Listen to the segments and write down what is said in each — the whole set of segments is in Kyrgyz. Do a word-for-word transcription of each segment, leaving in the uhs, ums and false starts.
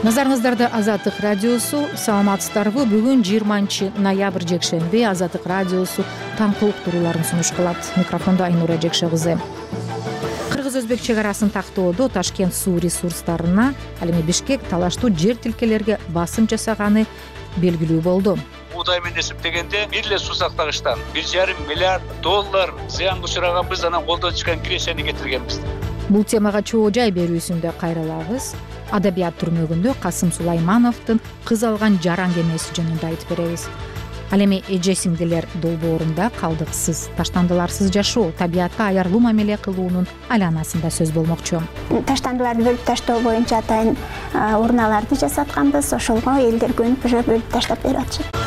Назарыңыздарда Азаттык радиосу. Саламатсыздарбы? Бүгүн жыйырманчы ноябрь жекшемби. Азаттык радиосу таңкы уктурууларын сунуш кылат. Микрофондо Айнура Жекше кызы. Кыргыз-өзбек чек арасын тактоодо Ташкент суу ресурстарына, ал эми Бишкек талаштуу жер тилкелерге басым жасаганы белгилүү болду. Удай менен эсептегенде бир эле суу сактагычтан бир жарым миллиард доллар зыянга учураганбыз, анан колдон чыккан киресени кетиргенбиз. Бул темага чоо жай берүүсүндө кайрылабыз. Адабият түрмөгүндө Касым Сулаймановдун кыз алган жаран кемеси жөнүндө айтып беребиз. Ал эми эже сиңдилер долбоорунда калдыксыз, таштандыларсыз жашоо, табиятка аярлуу мамиле кылуунун айланасында сөз болмокчу. Таштандыларды бөлүп таштоо боюнча атайын урналарды жасатканбыз, ошолго элдер көнүп уже бөлүп таштап берип атышат.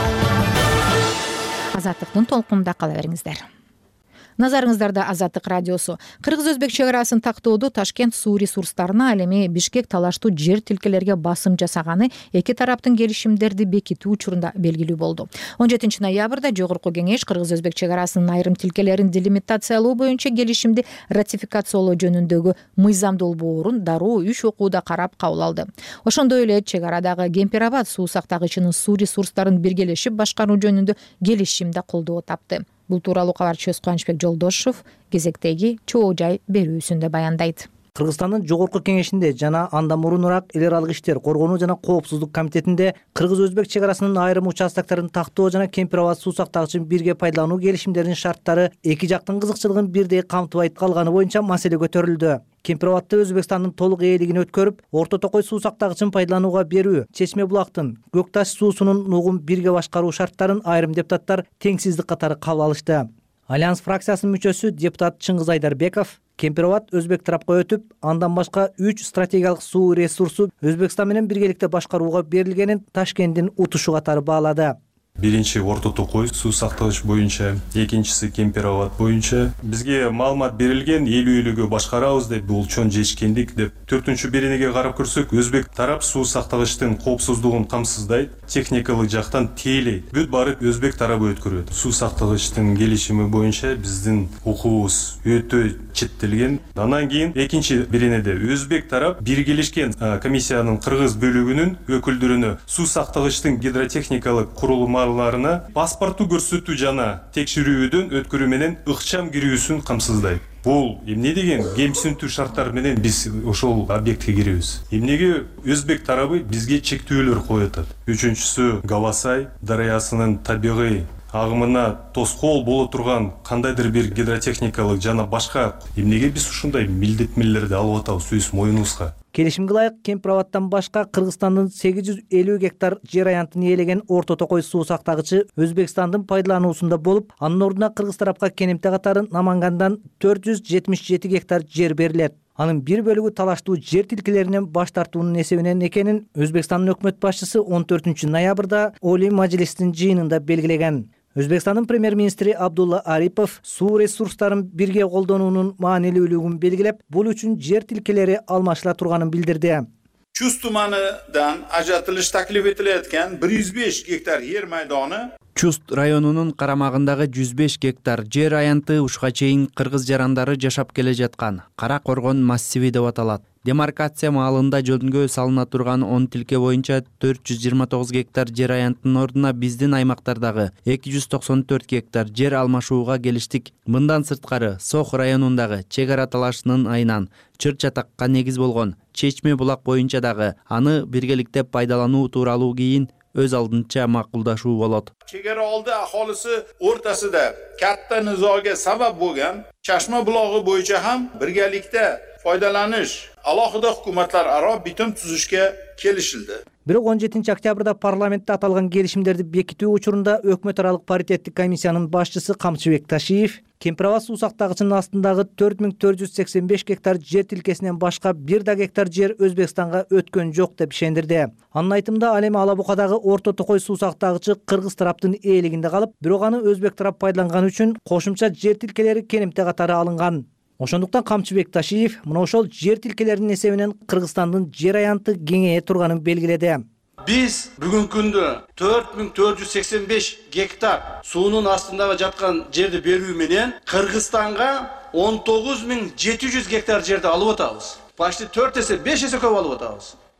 Азаттыктын толкунунда кала бериңиздер. Назарыңыздарда Азаттык радиосу. Кыргыз-өзбек чек арасын тактоодо Ташкент суу ресурстарына, ал эми Бишкек талаштуу жер тилкелерге басым жасаганы эки тараптын келишимдерди бекитүү учурунда белгилүү болду. он жетинчи ноябрда Жогорку кеңеш Кыргыз-өзбек чек арасынын айрым тилкелерин делимитациялоо боюнча келишимди ратификациялоо жөнүндөгү мыйзам долбоорун дароо үч окууда карап кабыл алды. Ошондой эле чек арадагы Кемпир-Абад суу сактагычынын суу ресурстарын биргелешип башкаруу жөнүндө келишимде колдоо тапты. Бул тууралуу кабарчыбыз Кубанычбек Жолдошов кезектеги чоо жай берүүсүндө баяндайт. Кыргызстандын Жогорку кеңешинде жана андан мурунураак эл аралык иштер, коргонуу жана коопсуздук комитетинде Кыргыз-өзбек чек арасынын айрым участокторун тактоо жана Кемпир-Абад суу сактагычын бирге пайдалануу келишимдеринин шарттары эки жактын кызыкчылыгын бирдей камтыбайт калганы боюнча маселе көтөрүлдү. Кемпир-Абадты Өзбекстандын толук ээлигин өткөрүп, Орто Токой суу сактагычын пайдаланууга берүү, Чечме булактын, Көк Таш суусунун нугун бирге башкаруу шарттарын айрым депутаттар теңсиздик катары кабыл алышты. Альянс фракциясынын мүчөсү депутат Чыңгыз Айдарбеков Кемпир-Абад өзбек тарапка өтүп, андан башка үч стратегиялык суу ресурсу Өзбекстан менен биргеликте башкарууга берилгенин Ташкенттин утушу катары баалады. Биринчи Орто Токой суу сактагыч боюнча, экинчиси Кемпир-Абад боюнча бизге маалымат берилген, элүү-элүүгө башкарабыз деп, бул чоң жетишкендик деп. Төртүнчү бириниге карап көрсөк, өзбек тарап суу сактагычтын коопсуздугун камсыздайт, техникалык жактан тейлейт. Бүт барып өзбек тарабы өткөрөт. Суу сактагычтын келишими боюнча биздин укугубуз өтө четтелген. Андан кийин экинчи биринеде өзбек тарап биргелешкен комиссиянын кыргыз бөлүгүнүн өкүлдөрүнө суу сактагычтын гидротехникалык курулмаларына паспорту көрсөтүү жана текшерүүдөн өткөрүү менен ыкчам кирүүсүн камсыздайт. Бул эмне деген кемсинтүү шарттар менен биз ошол объектке киребиз. Эмнеге өзбек тарабы бизге чектөөлөр коюп атат. Үчүнчүсү Галасай дарыясынын табигый агымына тоскоол боло турган кандайдыр бир гидротехникалык жана башка эмнеге биз ушундай милдеттенмелерди алып атабыз өз моюнубузга. Келишимге ылайык Кемпир-Абадтан башка Кыргызстандын сегиз жүз элүү гектар жер аянтын ээлеген Орто Токой суу сактагычы Өзбекстандын пайдалануусунда болуп, анын ордуна кыргыз тарапка кенемте катары Намангандан төрт жүз жетимиш жети гектар жер берилет. Анын бир бөлүгү талаштуу жер тилкелеринен баш тартуунун эсебинен экенин Өзбекстандын өкмөт башчысы он төртүнчү ноябрда Олий Мажлистин жыйынында белгилеген. Өзбекстандын премьер-министри Абдулла Арипов суу ресурстарын бирге колдонуунун маанилүүлүгүн белгилеп, бул үчүн жер тилкелери алмашыла турганын билдирди. Чуз туманыдан ажатылыш таклиф этилеткен бир жүз беш гектар жер майдону Чуст районунун карамагындагы жүз беш гектар жер аянты ушка чейин кыргыз жарандары жашап келе жаткан Кара Коргон массиви деп аталат. Демаркация маалында жөнгө салына турган он тилке боюнча төрт жүз жыйырма тогуз гектар жер аянтынын ордуна биздин аймактардагы эки жүз токсон төрт гектар жер алмашууга келиштик. Мындан сырткары Сох районундагы чек ара талашынын айынан чыр чатакка негиз болгон Чечме булак боюнча дагы аны биргеликте пайдалануу тууралуу кийин өз алдынча макулдашуу болот. Чегара алды аholisi o'rtasida katta nizoga sabab bo'lgan Chashma bulog'i bo'yicha ham birgalikda foydalanish alohida hukumatlar aro bitim tuzishga kelishildi. Бирок он жетинчи октябрда парламентте аталган келишимдерди бекитүү учурунда өкмөт аралык паритеттик комиссиянын башчысы Камчыбек Ташиев Кемпир-Абад суу сактагычынын астындагы төрт миң төрт жүз сексен беш гектар жер тилкесинен башка бир да гектар жер Өзбекстанга өткөн жок деп ишендирди. Анын айтымында ал эми Алабукадагы Орто Токой суу сактагычы кыргыз тараптын ээлигинде калып, бирок аны өзбек тарап пайдаланган үчүн кошумча жер тилкелери кенемте катары алынган. Ошондуктан Камчыбек Ташиев мына ошол жер тилкелеринин эсебинен Кыргызстандын жер аянты кеңейе турганын белгиледи. Биз бүгүнкү күндө төрт миң төрт жүз сексен беш гектар суунун астында жаткан жерди берүү менен Кыргызстанга он тогуз миң жети жүз гектар жерди алып атабыз. Почти төрт эсе, беш эсе көп алып атабыз.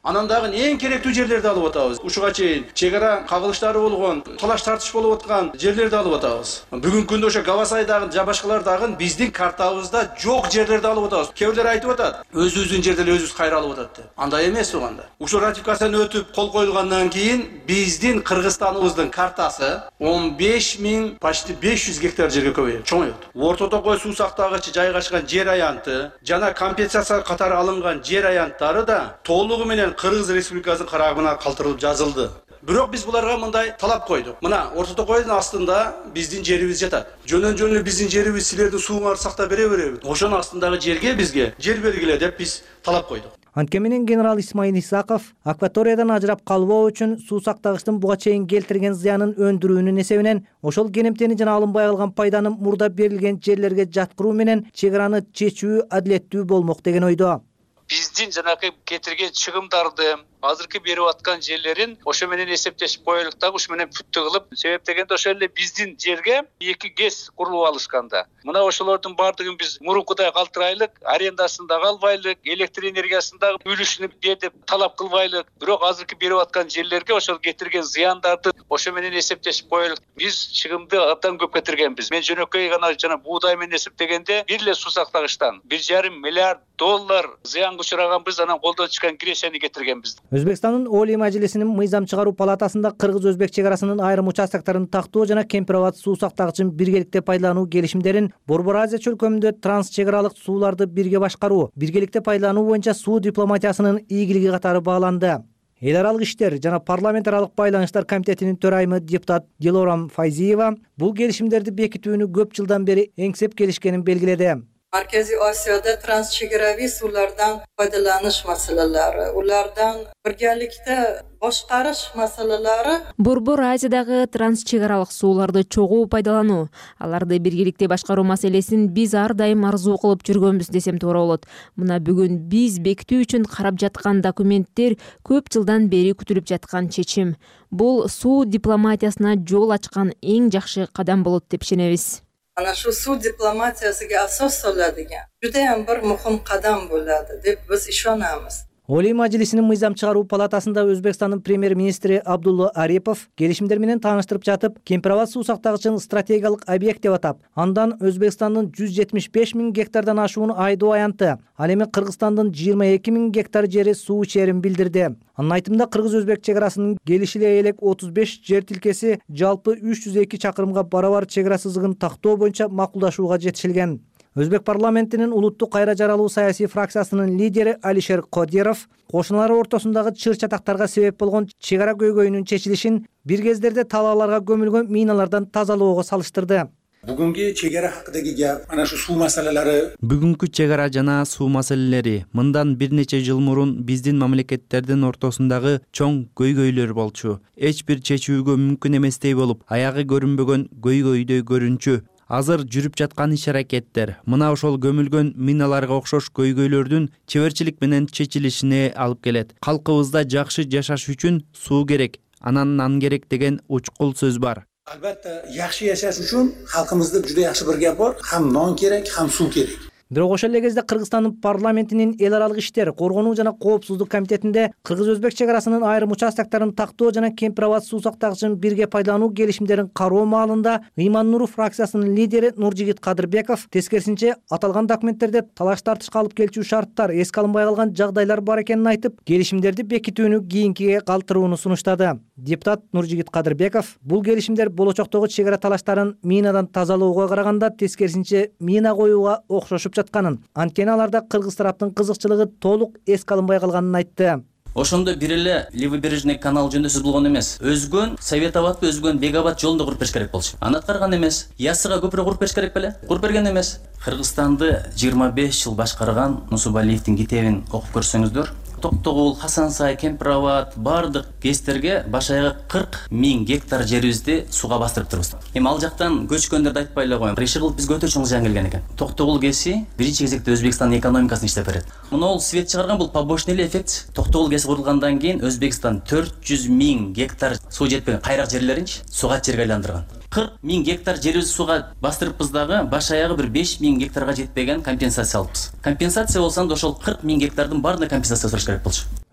Анан дагы эң керектүү жерлерди алып атабыз. Ушуга чейин чек ара кагылыштары болгон, талаш тартыш болуп аткан жерлерди алып атабыз. Бүгүнкү күндө ошо Гавасайдагы жана башкалар дагы биздин картабызда жок жерлерди алып атабыз. Кээ бирлер айтып атат, өзүбүздүн жерден өзүбүз кайра алып атат деп. Андай эмес уганда. Ушул ратификацияны өтүп кол коюлгандан кийин биздин Кыргызстаныбыздын картасы он беш миң почти беш жүз гектар жерге көбөйөт, чоңойот. Орто Токой суу сактагычы жайгашкан жер аянты жана компенсация катары алынган жер аянттары да толугу менен Кыргыз Республикасынын карагына калтырылып жазылды. Бирок биз буларга мындай талап койдук. Мына Орто Токойдун астында биздин жерибиз жатат. Жөнөн-жөнү биздин жерибиз силердин сууңарды сактап бере береби? Ошонун астындагы жерге бизге жер бергиле деп биз талап койдук. Анткени менен генерал Исмаил Исаков акваториядан ажырап калбоо үчүн суу сактагычтын буга чейин келтирген зыянын өндүрүүнүн эсебинен ошол кенемтени жана алынбай калган пайданы мурда берилген жерлерге жаткыруу менен чек араны чечүү адилеттүү болмок деген ойдо. Биздин жанакы кетирген чыгымдарды азыркы берип аткан жерлерин ошо менен эсептешип коелук дагы ушу менен бүттү кылып, себеп дегенде ошол эле биздин жерге эки ГЭС курулуп алышканда. Мына ошолордун бардыгын биз мурункудай калтырайлык, арендасын дагы албайлык, электр энергиясын дагы үлүшүн бер деп талап кылбайлык. Бирок азыркы берип аткан жерлерге ошол кетирген зыяндарды ошо менен эсептешип коелук. Биз чыгымды абдан көп кетиргенбиз. Мен жөнөкөй гана жана буудай менен эсептегенде бир эле суу сактагычтан бир жарым миллиард доллар зыянга учураганбыз, анан колдон чыккан кирешени кетиргенбиз. Өзбекстандын Олий Мажлисинин мыйзам чыгаруу палатасында кыргыз-өзбек чек арасынын айрым участокторун тактоо жана Кемпир-Абад суу сактагычын биргеликте пайдалануу келишимдерин Борбор Азия чөлкөмүндө транс чек аралык сууларды бирге башкаруу, биргеликте пайдалануу боюнча суу дипломатиясынын ийгилиги катары бааланды. Эл аралык иштер жана парламент аралык байланыштар комитетинин төрайымы депутат Дилорам Файзиева бул келишимдерди бекитүүнү көп жылдан бери эңсеп келишкенин белгиледи. Markaziy Osiyoda transchegaraviy suvlardan foydalanish masalalari, ulardan birgalikda boshqarish masalalari. Борбор Азиядагы транschegarалык сууларды чогуу пайдалануу, аларды биргеликте башкаруу маселесин биз ар дайым арзуу кылып жүргөнбүз десем туура болот. Мына бүгүн биз бекитүү үчүн карап жаткан документтер көп жылдан бери күтүлүп жаткан чечим. Бул суу дипломатиясына жол ачкан эң жакшы кадам болот деп ишенебиз. Ana shu suv diplomatiyasiga asos soladigan juda ham bir muhim qadam bo'ladi deb biz ishonamiz. Олий Мажлисинин мыйзам чыгаруу палатасында Өзбекстандын премьер-министри Абдулла Арипов келишимдер менен тааныштырып жатып, Кемпир-Абад суу сактагычын стратегиялык объект деп атап, андан Өзбекстандын жүз жетимиш беш миң гектардан ашуун айдоо аянты, ал эми Кыргызстандын жыйырма эки миң гектар жери суу ичерин билдирди. Анын айтымында кыргыз-өзбек чек арасынын келишиле элек отуз беш жер тилкеси жалпы үч жүз эки чакырымга барабар чек ара сызыгын тактоо боюнча макулдашууга жетишилген. Өзбек парламентинин улуттук кайра жаралуу саясий фракциясынын лидери Алишер Кодиров кошуналар ортосундагы чыр чатактарга себеп болгон чек ара көйгөйүнүн чечилишин бир кездерде талааларга көмүлгөн миналардан тазалоого салыштырды. Бүгүнкү чек ара хакындагы гап ana shu суу маселелери. Бүгүнкү чек ара жана суу маселелери мындан бир нече жыл мурун биздин мамлекеттердин ортосундагы чоң көйгөйлөр болчу. Эч бир чечүүгө мүмкүн эместей болуп, аягы көрүнбөгөн көйгөйдөй көрүнчү. Азыр жүрүп жаткан иш аракеттер мына ошол көмүлгөн миналарга окшош көйгөйлөрдүн чеберчилик менен чечилишине алып келет. Калкыбызда жакшы жашаш үчүн суу керек, анан нан керек деген учкул сөз бар. Albatta, yaxshi yashash uchun xalqimizda juda yaxshi bir gap bor. Ham non kerak, ham suv kerak. Бирок ошол эле кезде Кыргызстандын парламентинин эл аралык иштер, коргонуу жана коопсуздук комитетинде кыргыз-өзбек чек арасынын айрым участокторун тактоо жана Кемпир-Абад суу сактагычын бирге пайдалануу келишимдерин кароо маалында Ыйман Нуров фракциясынын лидери Нуржигит Кадырбеков тескерисинче аталган документтерде талаш тартышка алып келчү шарттар эске алынбай калган жагдайлар бар экенин айтып, келишимдерди бекитүүнү кийинкиге калтырууну сунуштады. Депутат Нуржигит Кадырбеков бул келишимдер болочоктогу чек ара талаштарын минадан тазалоого караганда тескерисинче мина коюуга окшошуп жатканын, анткени аларда кыргыз тараптын кызыкчылыгы толук эске алынбай калганын айтты. Ошондо бир эле левобережный канал жөнүндө сөз болгон эмес. Өзгөн Совет Абадпы, өзгөн Бегабад жолунда куруп бериш керек болчу. Аны аткарган эмес. Ясыга көпүрө куруп бериш керек беле? Куруп берген эмес. Кыргызстанды жыйырма беш жыл башкарган Нусубалиевдин китебин окуп көрсөңүздөр, Токтогул, Хасансай, Кемпир-Абад бардык гестерге башайгы кырк миң гектар жерибизди сууга бастырып турбуз. Эми ал жактан көчкөндөрдү айтпай эле коеюн. Реши кылып бизге өтө чоң зыян келген экен. Токтогул геси биринчи кезекте Өзбекстандын экономикасын иштеп берет. Муну ол свет чыгарган бул побочный эффект. Токтогул геси курулгандан кийин Өзбекстан төрт жүз миң гектар суу жетпеген кайрак жерлеринчи сугат жерге айландырган. кырк миң гектар жерибизди сууга бастырыппыз дагы баш аягы бир беш миң гектарга жетпеген компенсация алыппыз. Компенсация болсо ошол кырк миң гектардын баарына компенсация сураш керек болчу.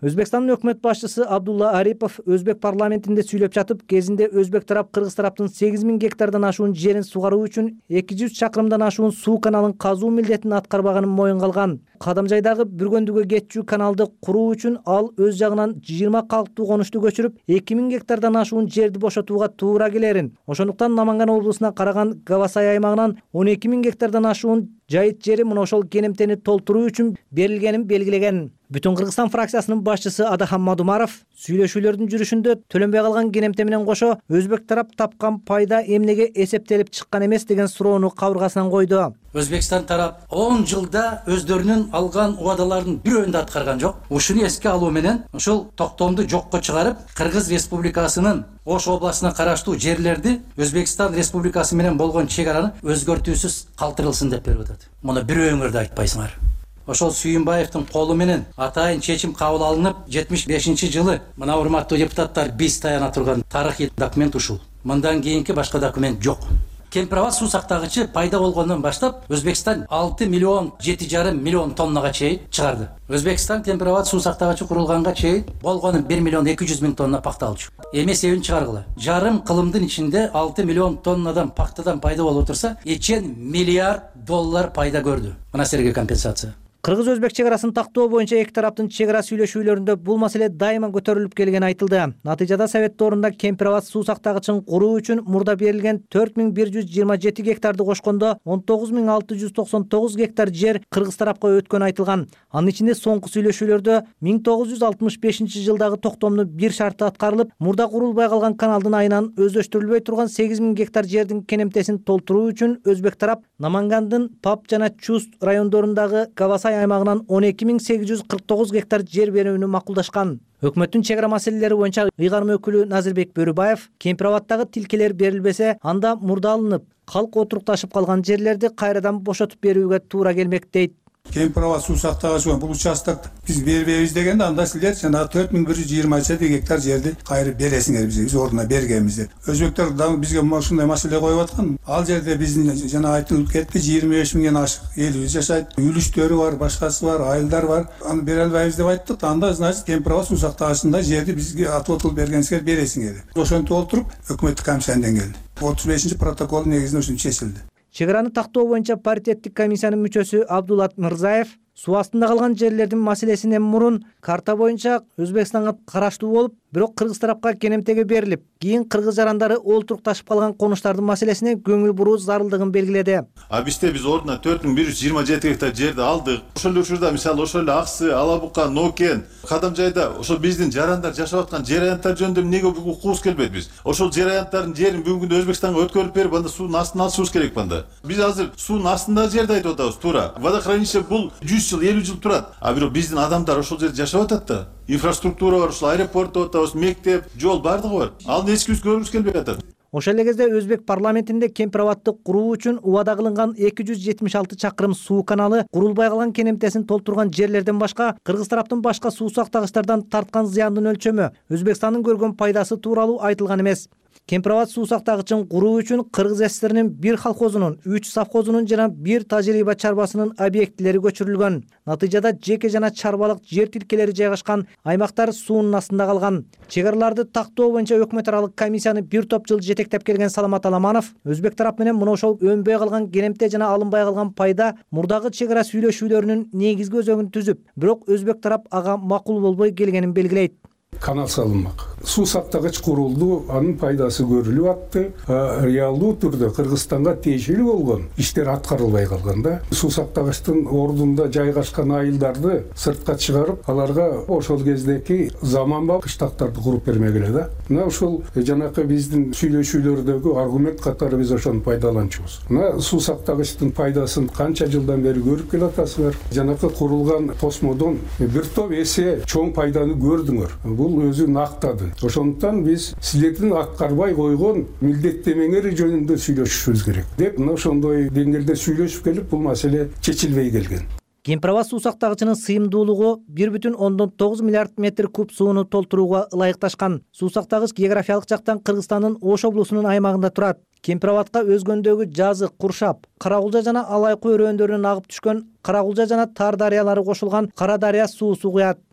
Өзбекстандын өкмөт башчысы Абдулла Арипов Өзбек парламентинде сүйлөп жатып, кезинде Өзбек тарап Кыргыз тараптын сегиз миң гектардан ашуун жерин сугаруу үчүн эки жүз чакырымдан ашуун суу каналын казуу милдетин аткарбаганын моюнга алган. Кадамжайдагы Бүргөндүгө кетчү каналды куруу үчүн ал өз жагынан жыйырма калктуу конушту көчүрүп, эки миң гектардан ашуун жерди бошотууга туура келерин. Ошондуктан Наманган облусуна караган Гавасай аймагынан он эки миң гектардан ашуун жайыт жери мына ошол кенемтени толтуруу үчүн берилгенин белгилеген. Бүтүн Кыргызстан фракциясынын башчысы Адахан Мадумаров сүйлөшүүлөрдүн жүрүшүндө төленбей калган кенемте менен кошо Өзбек тарап тапкан пайда эмнеге эсептелип чыккан эмес деген суроону кабыргасынан койду. Өзбекстан тарап он жылда өздөрүнүн алган убадаларын бирөөнү да аткарган жок. Ушуну эске алуу менен ошол токтомду жокко чыгарып, Кыргыз Республикасынын Ош областына караштуу жерлерди Өзбекстан Республикасы менен болгон чек араны өзгөртүүсүз калтырылсын деп берип атат. Муну бирөөңөр да айтпайсыңар. Ошол Сүйүнбаевдин колу менен атайын чечим кабыл алынып, жетимиш бешинчи жылы мына урматтуу депутаттар биз таяна турган тарыхый документ ушул. Мындан кийинки башка документ жок. Кемпирабад суу сактагычы пайда болгондон баштап Өзбекстан алты миллион жети жарым миллион тоннага чейин чыгарды. Өзбекстан Кемпирабад суу сактагычы курулганга чейин болгону бир миллион эки жүз миң тонна пакта алчу. Эми себебин чыгаргыла. Жарым кылымдын ичинде алты миллион тоннадан пактадан пайда болуп турса, эчен миллиард доллар пайда көрдү. Мына силерге компенсация. Кыргыз-Өзбек чек арасын тактоо боюнча эки тараптын чек ара сүйлөшүүлөрүндө бул маселе дайыма көтөрүлүп келгени айтылды. Натыйжада Советторунда Кемпирабад суу сактагычын куруу үчүн мурда берилген төрт миң бир жүз жыйырма жети гектарды кошкондо он тогуз миң алты жүз токсон тогуз гектар жер Кыргыз тарапка өткөнү айтылган. Анын ичинде соңку сүйлөшүүлөрдө миң тогуз жүз алтымыш бешинчи жылдагы токтомдун бир шарты аткарылып, мурда курулбай калган каналдын айынан өздөштүрүлбөй турган сегиз миң гектар жердин кенемтесин толтуруу үчүн Өзбек тарап Намангандын Пап жана Чуст райондорундагы Гавасай аймагынан он эки миң сегиз жүз кырк тогуз гектар жер берүүнү макулдашкан. Өкмөттүн чек ара маселелери боюнча ыйгарым өкүлү Назирбек Бөрүбаев Кемпирабадтагы тилкелер берилбесе, анда мурда алынып, калк отурукташып калган жерлерди кайрадан бошотуп берүүгө туура келмек дейт. Кемпирабад суу сактагычы бул участок биз бербейбиз дегенде анда силер жана төрт миң бир жүз жыйырма жети гектар жерди кайрып бересиңер бизге, биз ордуна бергенбиз деп. Өзбектер дагы бизге ушундай маселе коюп аткан. Ал жерде биздин жана айтылып кетти, жыйырма беш миңден ашык элибиз жашайт. Үлүштөрү бар, башкасы бар, айылдар бар. Аны бере албайбыз деп айттык. Анда значит Кемпирабад суу сактагычында жерди бизге отвод кылып бергенсиңер бересиңер. Ошентип олтуруп өкмөттүк комиссиядан келди. отуз бешинчи протокол негизинде ушинтип чечилди. Чек араны тактоо боюнча паритеттик комиссиянын мүчөсү Абдулат Мырзаев суу астында калган жерлердин маселесинен мурун карта боюнча Өзбекстанга караштуу болуп, бирок Кыргыз тарапка кенемтеге берилип, кийин кыргыз жарандары олтурукташып калган конуштардын маселесине көңүл буруу зарылдыгын белгиледи. А бизде биз ордуна төрт миң бир жүз жыйырма жети гектар жерди алдык. Ошол учурда мисалы ошол эле Аксы, Алабука, Нокен, Кадамжайда ошол биздин жарандар жашап аткан жер аянттар жөнүндө эмнеге укугубуз келбейт биз? Ошол жер аянттардын жерин бүгүнкү күндө Өзбекстанга өткөрүп берип, анда суунун астына алышыбыз керек банда. Биз азыр суунун астындагы жерди айтып атабыз, туура. Водохранилище бул жүз жыл, элүү жыл турат. А бирок биздин адамдар ошол жерде жашап атат да. Инфраструктура бар, ушул аэропорт деп атабыз, мектеп, жол бардыгы бар. Ал эч кимибиз көргүбүз келбей атат. Ошол эле кезде Өзбек парламентинде Кемпирабадты куруу үчүн убада кылынган эки жүз жетимиш алты чакырым суу каналы курулбай калган кенемтесин толтурган жерлерден башка Кыргыз тараптын башка суу сактагычтардан тарткан зыяндын өлчөмү, Өзбекстандын көргөн пайдасы тууралуу айтылган эмес. Кемпирабад суу сактагычын куруу үчүн Кыргыз СССРинин бир колхозунун, үч совхозунун жана бир тажрыйба чарбасынын объектилери көчүрүлгөн. Натыйжада жеке жана чарбалык жер тилкелери жайгашкан аймактар суунун астында калган. Чек араларды тактоо боюнча өкмөт аралык комиссияны бир топ жыл жетектеп келген Саламат Аламанов Өзбек тарап менен мына ошол өнбөй калган кенемте жана алынбай калган пайда мурдагы чек ара сүйлөшүүлөрүнүн негизги өзөгүн түзүп, бирок Өзбек тарап ага макул болбой келгенин белгилейт. Канал салынмак. Суу сактагыч курулду, анын пайдасы көрүлүп атты. Реалдуу түрдө Кыргызстанга тиешелүү болгон иштер аткарылбай калган да. Суу сактагычтын ордунда жайгашкан айылдарды сыртка чыгарып, аларга ошол кездеки заманбап кыштактарды куруп бермегиле да. Мына ошол жанакы биздин сүйлөшүүлөрдөгү аргумент катары биз ошону пайдаланчубуз. Мына суу сактагычтын пайдасын канча жылдан бери көрүп келатасыңар. Жанакы курулган тосмодон бир топ эсе чоң пайданы көрдүңөр. Бул өзүн актады. Ошондуктан биз силердин аткарбай койгон милдеттемеңер жөнүндө сүйлөшүшүбүз керек деп мына ошондой деңгээлде сүйлөшүп келип бул маселе чечилбей келген. Кемпирабад суу сактагычынын сыйымдуулугу бир бүтүн ондон тогуз миллиард метр куб сууну толтурууга ылайыкташкан. Суу сактагыч географиялык жактан Кыргызстандын Ош облусунун аймагында турат. Кемпирабадка өзгөндөгү Жазык, Куршап, Карагулжа жана Алайкы өрөөндөрүнөн агып түшкөн Карагулжа жана Тар дарыялары кошулган Кара дарыя суусу куят.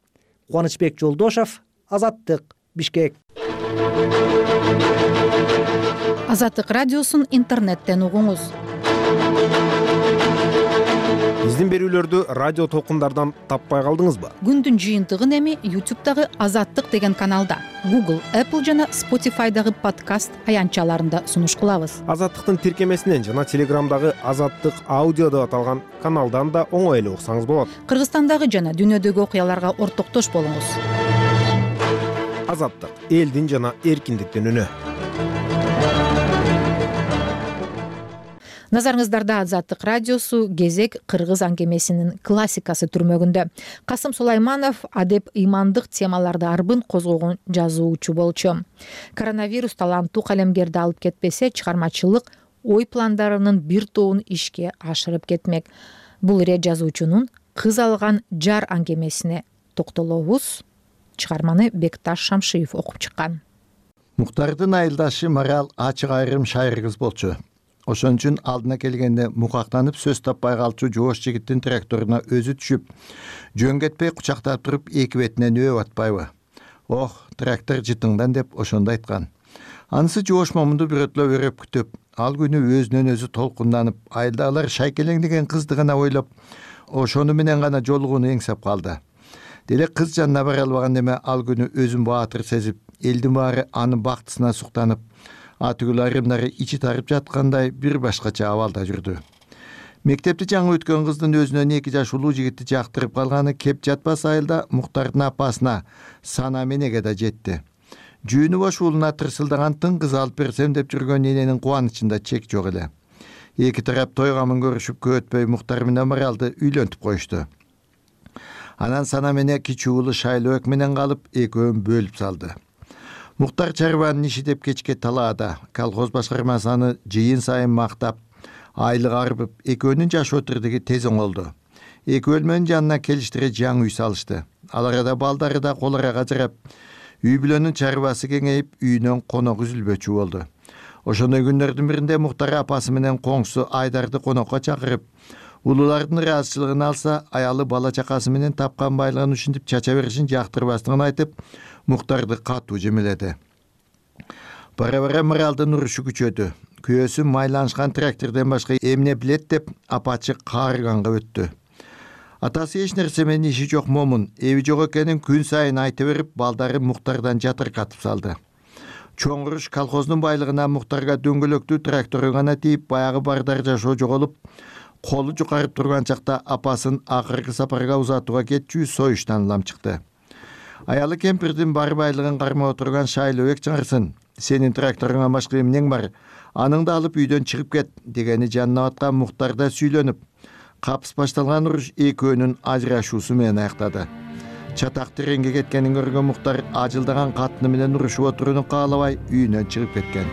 Кубанычбек Жолдошов, Азаттык, Бишкек. Азаттык радиосун интернеттен угуңуз. Биздин берүүлөрдү радио толкундардан таппай калдыңызбы? Күндүн жыйынтыгын эми YouTube'дагы Азаттык деген каналда, Google, Apple жана Spotify'дагы подкаст аянтчаларында сунуш кылабыз. Азаттыктын тиркемесинен жана Телеграмдагы Азаттык аудио деп аталган каналдан да оңой эле уксаңыз болот. Кыргызстандагы жана дүйнөдөгү окуяларга ортоктош болуңуз. Азаттык — элдин жана эркиндиктин үнү. Назарыңыздарда Азаттык радиосу кезек кыргыз аңгемесинин классикасы түрмөгүндө. Касым Сулайманов адеп ыймандык темаларды арбын козгогон жазуучу болчу. Коронавирус таланттуу калемгерди алып кетпесе, чыгармачылык ой пландарынын бир тобун ишке ашырып кетмек. Бул ире жазуучунун кыз алган жар аңгемесине токтолобуз. Чыгарманы Бекташ Шамшиев окуп чыккан. Муктардын айылдашы Марал ачык айрым шайыр кыз болчу. Ошон үчүн алдына келгенде мукактанып сөз таппай калчу жоош жигиттин тракторуна өзү түшүп, жөн кетпей кучактап туруп эки бетинен өп атпайбы? Ох, трактор жытыңдан деп ошондо айткан. Анысы жоош момунду бирөтлөп өрөп күтүп, ал күнү өзүнөн өзү толкунданып, айылдагылар шайкелең деген кызды гана ойлоп, ошону менен гана жолугууну эңсеп калды. Деле кыз жанына бара албаган эме ал күнү өзүн баатыр сезип, элдин баары аны бактысына суктанып, атүгүл айрымдары ичи тарып жаткандай бир башкача абалда жүрдү. Мектепти жаңы өткөн кыздын өзүнөн эки жаш улуу жигитти жактырып калганы кеп жатпас айылда Муктардын апасына Сана менеге да жетти. Жүүнү бош уулуна тырсылдаган тың кыз алып берсем деп жүргөн эненин кубанычында чек жок эле. Эки тарап той камын көрүшүп көп өтпөй Муктар менен Маралды үйлөнтүп коюшту. Анан Сана менен кичи уулу Шайлоок менен калып, экөөнүн бөлүп салды. Муктар чарбанын иши деп кечке талаада, колхоз башкармасы аны жыйын сайын мактап, айлык арбып, экөөнүн жаш отурдуги тез оңолду. Эки бөлмөнүн жанына келиштире жаңы үй салышты. Ал арада балдары да кол ара ажырап, үй бүлөнүн чарбасы кеңейип, үйүнөн конок үзүлбөчү болду. Ошондой күндөрдүн биринде Муктар апасы менен коңсу Айдарды конокко чакырып, улуулардын ыраазычылыгын алса, аялы бала чакасы менен тапкан байлыгын ушинтип чача беришин жактырбастыгын айтып, Муктарды катуу жемеледи. Бара-бара Маралдын урушу күчөдү. Күйөөсү майланышкан трактордон башка эмне билет деп апачы каарыганга өттү. Атасы эч нерсе менен иши жок момун, эби жок экенин күн сайын айта берип, балдары Муктардан жатыркатып салды. Чоң уруш колхоздун байлыгына Муктарга дөңгөлөктүү трактору гана тийип, баягы бардар жашоо жоголуп, колу жукарып турган чакта апасын акыркы сапарга узатууга кетчү союштан лам чыкты. Аялы кемпирдин бар байлыгын кармап отурган Шайлоок чыңырсын, сенин тракторуңа башка эмнең бар, аныңды алып үйдөн чыгып кет дегени жанына аткан Муктарда сүйлөнүп, капыс башталган уруш экөөнүн ажырашуусу менен аяктады. Чатак тереңге кеткенин көргөн Муктар ажылдаган катыны менен урушуп отурууну каалабай үйүнөн чыгып кеткен.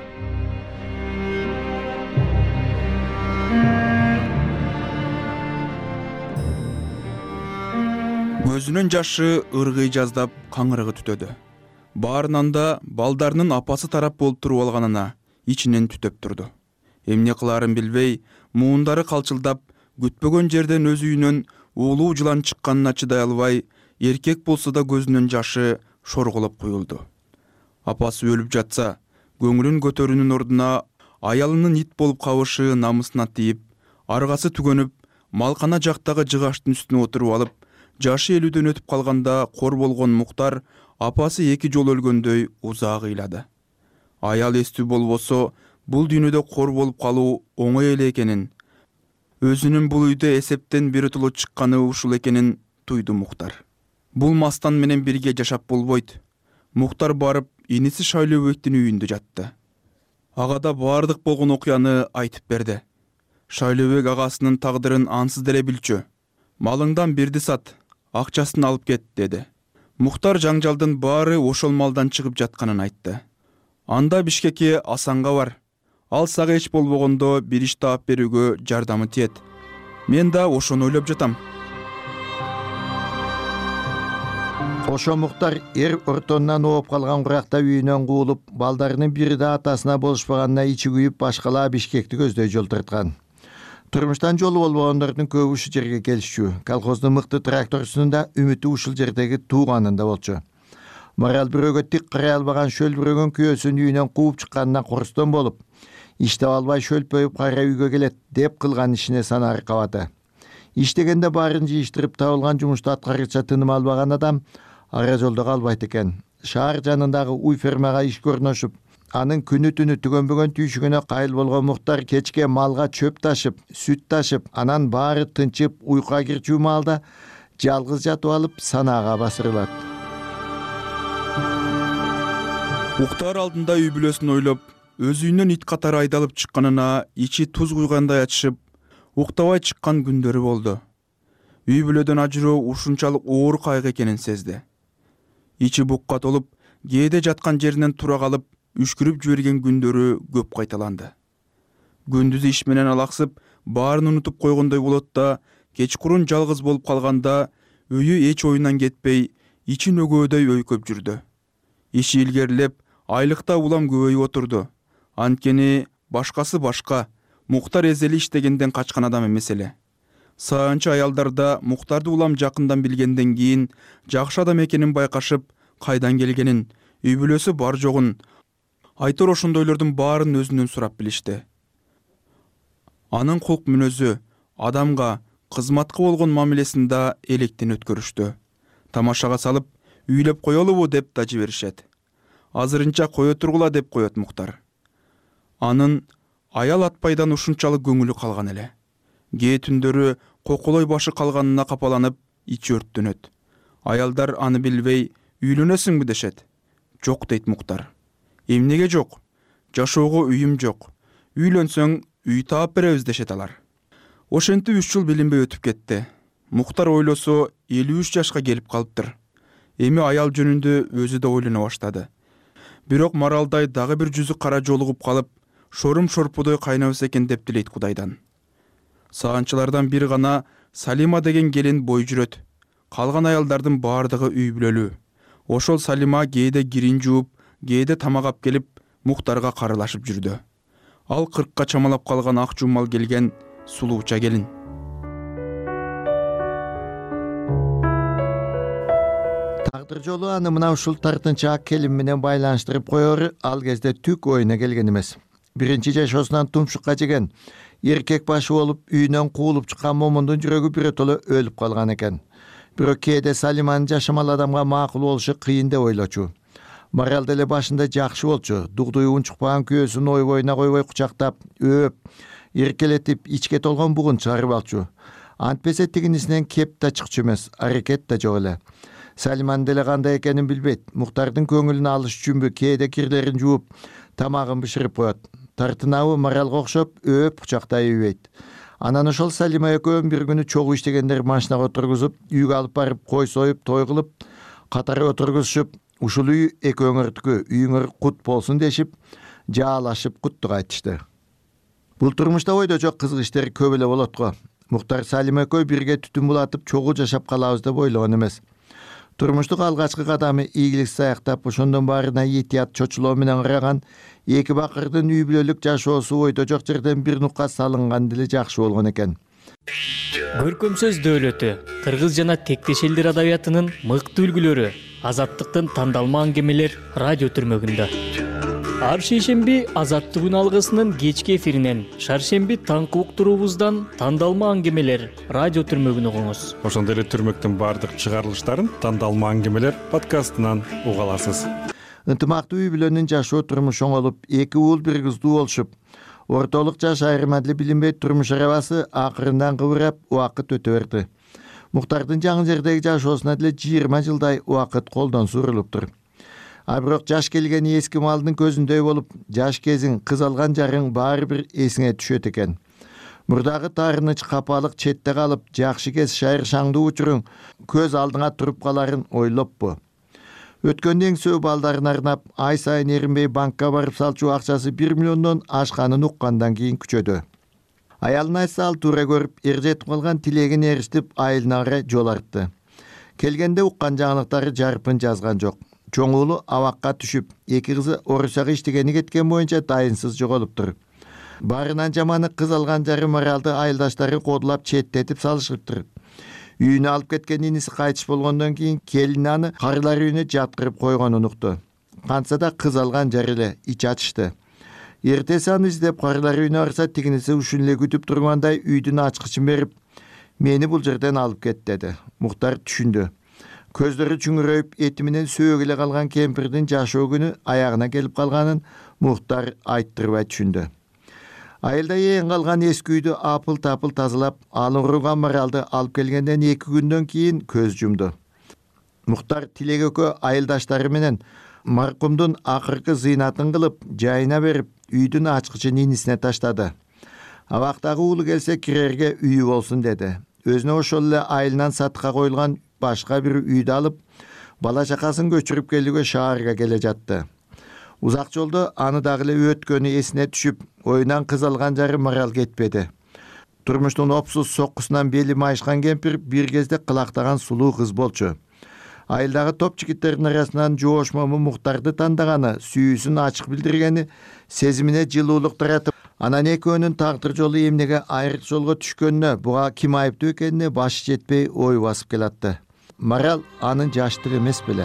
Көзүнүн жашы ыргый жаздап каңырыгы түтөдү. Баарынан да балдарынын апасы тарап болуп туруп алганына ичинен түтөп турду. Эмне кылаарын билбей, муундары калчылдап, күтпөгөн жерден өз үйүнөн уулуу жылан чыкканына чыдай албай, эркек болсо да көзүнүн жашы шорголоп куюлду. Апасы өлүп жатса, көңүлүн көтөрүүнүн ордуна аялынын ит болуп кабышы намысына тийип, аргасы түгөнүп, малкана жактагы жыгаштын үстүнө отуруп алып, жашы элүүдөн өтүп калганда кор болгон Муктар апасы эки жол өлгөндөй узак ыйлады. Аял эстүү болбосо, бул дүйнөдө кор болуп калуу оңой эле экенин, өзүнүн бул үйдө эсептен биротоло чыкканы ушул экенин туйду Муктар. Бул мастан менен бирге жашап болбойт. Муктар барып, иниси Шайлообектин үйүндө жатты. Ага да баардык болгон окуяны айтып берди. Шайлообек агасынын тагдырын ансыз деле билчү. Малыңдан бирди сат, акчасын алып кет, деди. Муктар жаңжалдын баары ошол малдан чыгып жатканын айтты. Анда Бишкекке Асанга бар. Ал сага эч болбогондо бир иш таап берүүгө жардамы тиет. Мен да ошону ойлоп жатам. Ошо Муктар эр ортонунан ооп калган куракта үйүнөн куулуп, балдарынын бири да атасына болушпаганына ичи күйүп, башкалаа Бишкекти көздөй жол тарткан. Turmuştan жолу болбогондордун көбү ушул жерге келишчү. Колхоздун мыкты тракторчусунун да үмүтү ушул жердеги тууганында болчу. Марал бирөөгө тик карай албаган шөлбүрөгөн күйөөсүн үйүнөн кууп чыкканына курустон болуп, иштеп албай шөлпөйүп кайра үйгө келет деп кылган ишине санаары кабады. Иштегенде баарын жыйыштырып табылган жумушту аткаргыча тыным албаган адам ара жолдо калбайт экен. Шаар жанындагы уй фермага ишке орношуп, анын күнү түнү түгөнбөгөн түйшүгүнө кайыл болгон Муктар кечке малга чөп ташып, сүт ташып, анан баары тынчып уйкуга кирчү маалда жалгыз жатып алып санаага басырылат. Уктар алдында үй бүлөсүн ойлоп, өз үйүнөн ит катары айдалып чыкканына ичи туз куйгандай ачышып, уктабай чыккан күндөрү болду. Үй бүлөдөн ажыроо ушунчалык оор кайгы экенин сезди. Ичи букка толуп, кээде жаткан жеринен тура калып, үшкүрүп жиберген күндөрү көп кайталанды. Күндүз иш менен алаксып, баарын унутуп койгондой болот да, кечкурун жалгыз болуп калганда өйү эч оюнан кетпей, ичи нөгөөдөй өйкөп жүрдү. Иши илгерилеп, айлыкта улам көбөйүп отурду. Анткени башкасы башка, Муктар эзели иштегенден качкан адам эмес эле. Саанчы аялдарда Муктарды улам жакындан билгенден кийин жакшы адам экенин байкашып, кайдан келгенин, үй бүлөсү бар жогун, айтор ошондойлордун баарын өзүнөн сурап билишти. Анын кулк мүнөзү, адамга, кызматка болгон мамилесинда электен өткөрүштү. Тамашага салып, үйлөп коелубу деп да жиберишет. Азырынча кое тургула деп коет Муктар. Анын аял атпайдан ушунчалык көңүлү калган эле. Кээ түндөрү коколой башы калганына капаланып, ичи өрттөнөт. Аялдар аны билбей, үйлөнөсүңбү дешет. Жок дейт Муктар. Эмнеге жок? Жашоого үйүм жок. Үйлөнсөң үй таап беребиз дешет алар. Ошентип үч жыл билинбей өтүп кетти. Муктар ойлосо элүү үч жашка келип калыптыр. Эми аял жөнүндө өзү да ойлоно баштады. Бирок Маралдай дагы бир жүзү кара жолугуп калып, шорум шорпудой кайнабыз экен деп тилейт Кудайдан. Саанчылардан бир гана Салима деген келин бой жүрөт. Калган аялдардын баардыгы үй бүлөлүү. Ошол Салима кээде кирин жууп, кээде тамак ап келип, Муктарга карылашып жүрдү. Ал кыркка чамалап калган ак жумал келген сулууча келин. Тагдыр жолу аны мына ушул тартынчаак келин менен байланыштырып коеру ал кезде түк оюна келген эмес. Биринчи жашоосунан тумшукка жеген, эркек башы болуп үйүнөн куулуп чыккан момундун жүрөгү биротоло өлүп калган экен. Бирок кээде Салиманын жашамал адамга макул болушу кыйын деп ойлочу. Марал деле башында жакшы болчу. Дугдуй унчукпаган күйөөсүн ой боюна койбой кучактап, өөп, эркелетип, ичке толгон бугун чыгарып алчу. Антпесе тигинисинен кеп да чыкчу эмес, аракет да жок эле. Салиман деле кандай экенин билбейт. Муктардын көңүлүн алыш үчүнбү кээде кирлерин жууп, тамагын бышырып коет. Тартынабы Маралга окшоп, өөп кучактай үйбөйт. Анан ошол Салима экөө бир күнү чогуу иштегендер машинага отургузуп, үйгө алып барып кой союп, той кылып, катары отургузушуп, ушул үй экөөңөрдүкү, үйүңөр кут болсун дешип, жаалашып куттук айтышты. Бул турмушта ойдо жок кызык иштер көп эле болот го. Муктар Салима экөө бирге түтүн булатып, чогуу жашап калабыз деп ойлогон эмес. Турмуштук алгачкы кадамы ийгиликсиз аяктап, ошондон баарына этият чочулоо менен караган эки бакырдын үй бүлөлүк жашоосу ойдо жок жерден бир нукка салынган деле жакшы болгон экен. Көркөм сөз дөөлөтү, кыргыз жана тектеш элдер адабиятынын мыкты үлгүлөрү, азаттыктын тандалма аңгемелер радио түрмөгүндө. Ар шейшемби Азаттык күн алгысынын кечки эфиринен, шаршемби таңкы уктуруубуздан тандалма аңгемелер радио түрмөгүн угуңуз. Ошондой эле түрмөктүн баардык чыгарылыштарын тандалма аңгемелер подкастынан уга аласыз. Ынтымактуу үй бүлөнүн жашоо турмушу оңолуп, эки уул бир кыздуу болушуп, ортолук жаш айрым адиле билинбей турмуш арабасы акырындан кыбырап, убакыт өтө берди. Муктардын жаңы жердеги жашоосуна деле жыйырма жылдай убакыт колдон сурулуптур. А бирок жаш келгени эски малдын көзүндөй болуп, жаш кезиң, кыз алган жарың баары бир эсиңе түшөт экен. Мурдагы таарыныч капалык четте калып, жакшы кез шайыр шаңдуу учуруң көз алдыңа туруп каларын ойлоппу. Өткөндөн сөө балдарын арнап, ай сайын эринбей банкка барып салчу акчасы бир миллиондон ашканын уккандан кийин күчөдү. Аялына айтса ал туура көрүп, эр жетип калган тилегин эриштип, айылына карай жол артты. Келгенде уккан жаңылыктары жарпын жазган жок. Чоң уулу абакка түшүп, эки кызы Орусияга иштегени кеткен боюнча дайынсыз жоголуптур. Барынан жаманы кыз алган жары Маралды айылдаштары кодулап четтетип салышыптыр. Үйүнө алып кеткен иниси кайтыш болгондон кийин келин аны карылар үйүнө жаткырып койгонун укту. Кантса да кыз алган жары эле ич ачышты. Эртеси аны издеп карылар үйүнө барса, тигиниси ушун эле күтүп тургандай үйдүн ачкычын берип, мени бул жерден алып кет деди. Мухтар түшүндү. Көздөрү чүңүрөйүп, эти менен сөөг эле калган кемпирдин жашоо күнү аягына келип калганын Мухтар айттырбай түшүндү. Айылда эң калган эски үйдү апыл-тапыл тазалап, алыңгырган Маралды алып келгенден эки күндөн кийин көз жумду. Мухтар Тилек экөө айылдаштары менен маркумдун акыркы зыйнатын кылып, жайына берип, үйдүн ачкычын инисине таштады. Абактагы уулу келсе кирерге үйү болсун деди. Өзүнө ошол эле айылынан сатка коюлган башка бир үйдү алып, бала чакасын көчүрүп келүүгө шаарга келе жатты. Узак жолдо аны дагы эле өткөнү эсине түшүп, оюнан кыз алган жары Марал кетпеди. Турмуштун опсуз соккусунан бели майышкан кемпир бир кезде кылактаган сулуу кыз болчу. Айылдагы топ жигиттердин арасынан жоошмому Мухтарды тандаганы, сүйүүсүн ачык билдиргени, сезимине жылуулук таратып, анан экөөнүн тагдыр жолу эмнеге айрык жолго түшкөнүнө, буга ким айыптуу экенине башы жетпей ой басып келатты. Марал анын жаштык эмес беле.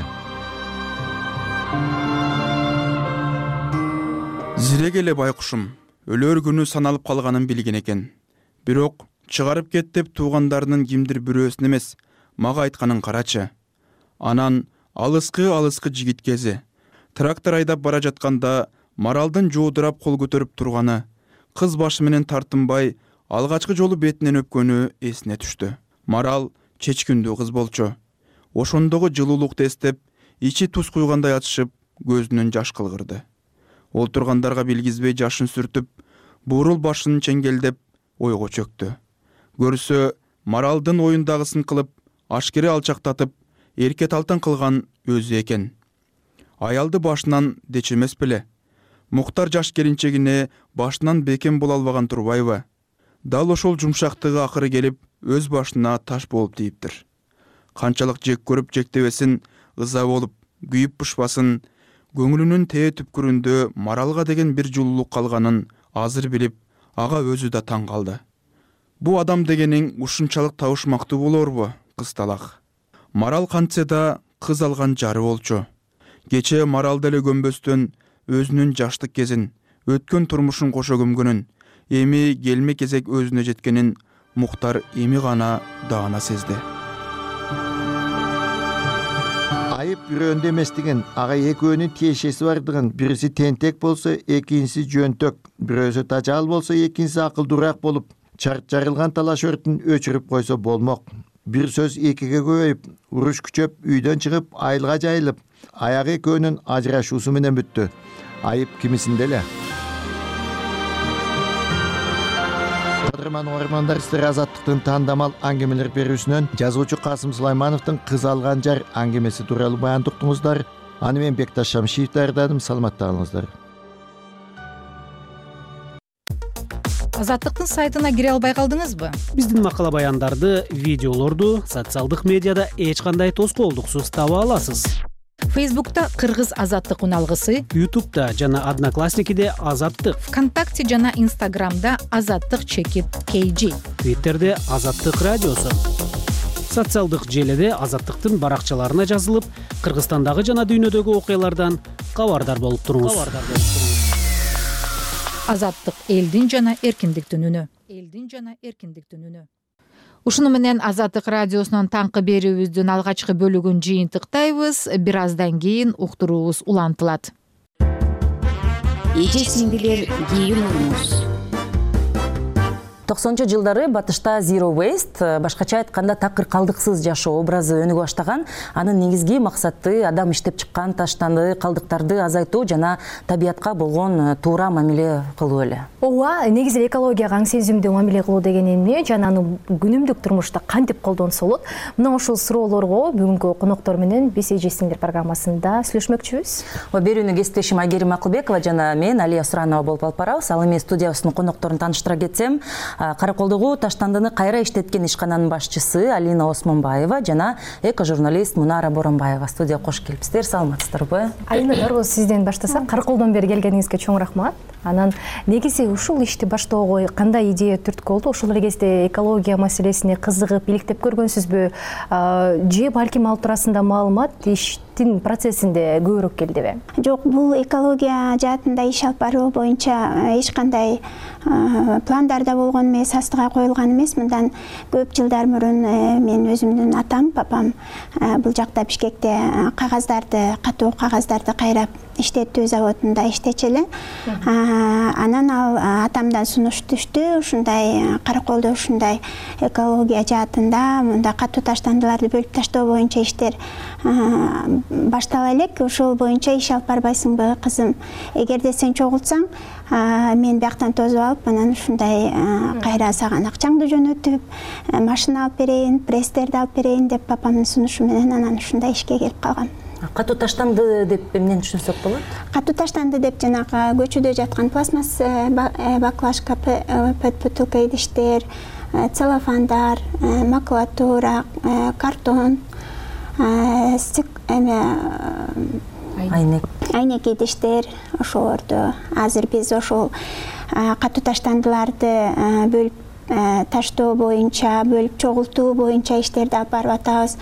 Зирек эле байкушум, өлөр күнү саналып калганын билген экен. Бирок чыгарып кет деп туугандарынын кимдир бирөөсүн эмес, мага айтканын карачы. Анан алыскы-алыскы жигит кези. Трактор айдап бара жатканда Маралдын жоодурап кол көтөрүп турганы, кыз башы менен тартынбай алгачкы жолу бетинен өпкөнү эсине түштү. Марал чечкүндүү кыз болчу. Ошондогу жылуулукту эстеп, ичи туз куйгандай ачышып, көзүнөн жаш кылгырды. Ол тургандарга билгизбей жашын сүртүп, буурул башын чеңгелдеп ойго чөктү. Көрсө, Маралдын оюндагысын кылып, ашкере алчактатып, эрке талтан кылган өзү экен. Аялды башынан дечемес беле. Мухтар жаш келинчегине башынан бекем боло албаган турбайбы? Дал ошол жумшактыгы акыры келип, өз башына таш болуп тийиптир. Канчалык жек көрүп жектебесин, ыза болуп, күйүп бушпасын, көңүлүнүн тээ түпкүрүндө Маралга деген бир жылуулук калганын азыр билип, ага өзү да таң калды. Бу адам дегениң ушунчалык табышмактуу болорбу, кысталак. Марал кантсе да кыз алган жары болчу. Кече Маралды эле көмбөстөн өзүнүн жаштык кезин, өткөн турмушун кошо көмгөнүн, эми келме кезек өзүнө жеткенин Мухтар эми гана даана сезди. Айып бирөөндө эместигин, ага экөөнүн тиешеси бардыгын, бириси тентек болсо, экинчиси жөнтөк, бирөөсү тажал болсо, экинчиси акылдуураак болуп, чарт жарылган талаш өртүн өчүрүп койсо болмок. Бир сөз экиге көбөйүп, уруш күчөп, үйдөн чыгып, айылга жайылып, аягы экөөнүн ажырашуусу менен бүттү. Айып кимисинде эле. Кадырман угармандар, сиздер Азаттыктын тандамал аңгемелер берүүсүнөн жазуучу Касым Сулаймановдун кыз алган жар аңгемеси тууралуу баян уктуңуздар. Аны мен Бекташ Шамшиев даярдадым. Саламатта калыңыздар. Азаттыктын сайтына кире албай калдыңызбы? Биздин макала баяндарды, видеолорду социалдык медиада эч кандай тоскоолдуксуз таба аласыз. Фейсбукта Кыргыз Азаттык уналгысы, Ютубта жана Одноклассникиде Азаттык, ВКонтакте жана Инстаграмда Азаттык чекит кей джи, Твиттерде Азаттык радиосу. Социалдык желиде Азаттыктын баракчаларына жазылып, Кыргызстандагы жана дүйнөдөгү окуялардан кабардар болуп туруңуз. Азаттык элдин жана эркиндиктин үнү. Элдин жана эркиндиктин үнү. Ушуну менен Азаттык радиосунун таңкы берүүбүздүн алгачкы бөлүгүн жыйынтыктайбыз. Бир аздан кийин уктуруубуз улантылат. Эже сиңдилер, кийим уюңуз. токсонунчу жылдары батышта Zero Waste, башкача айтканда такыр калдыксыз жашоо образы өнүгө баштаган. Анын негизги максаты адам иштеп чыккан таштанды калдыктарды азайтуу жана табиятка болгон туура мамиле кылуу эле. Ооба, негизи экологияга аң сезимдүү мамиле кылуу деген эмне жана аны күнүмдүк турмушта кантип колдонсо болот? Мына ошол суроолорго бүгүнкү коноктор менен биз Эже сиңдилер программасында сүйлөшмөкчүбүз. Берүүнү кесиптешим Айгерим Акылбекова жана мен Алия Суранова болуп алып барабыз. Ал эми студиябыздын конокторун тааныштыра кетсем, Караколдогу таштандыны кайра иштеткен ишкананын башчысы Алина Осмонбаева жана эко-журналист Мунара Боронбаева студияга кош келипсиздер. Саламатсыздарбы? Алина, дароо сизден баштасак, Караколдон бери келгениңизге чоң рахмат. Анан негизи ушул ишти баштоого кандай идея түрткү болду? Ошол эле кезде экология маселесине кызыгып иликтеп көргөнсүзбү же балким ал туурасында маалымат иштин процессинде көбүрөөк келдиби? Жок, бул экология жаатында иш алып баруу боюнча эч кандай пландарда болгон эмес, астыга коюлган эмес. Мындан көп жылдар мурун мен өзүмдүн атам, папам бул жакта Бишкекте кагаздарды, катуу кагаздарды кайрап иштетүү заводунда иштечү эле. Анан ал атамдан сунуш түштү, ушундай Караколдо ушундай экология жаатында мында катуу таштандыларды бөлүп таштоо боюнча иштер баштала элек. Ошол боюнча иш алып барбайсыңбы, кызым? Эгерде сен чогултсаң, мен бияктан тозуп алып, анан ушундай кайра саган акчаңды жөнөтүп, машина алып берейин, пресстерди алып берейин деп папамдын сунушу менен анан ушундай ишке келип калгам. Катуу таштанды деп эмнени түшүнсөк болот? Катуу таштанды деп жанагы көчөдө жаткан пластмасс баклажка, пэт бутылка идиштер, целлофандар, макулатура, картон, айнек айнек идиштер, ошолорду азыр биз ошол катуу таштандыларды бөлүп таштоо боюнча, бөлүп чогултуу боюнча иштерди алып барып атабыз.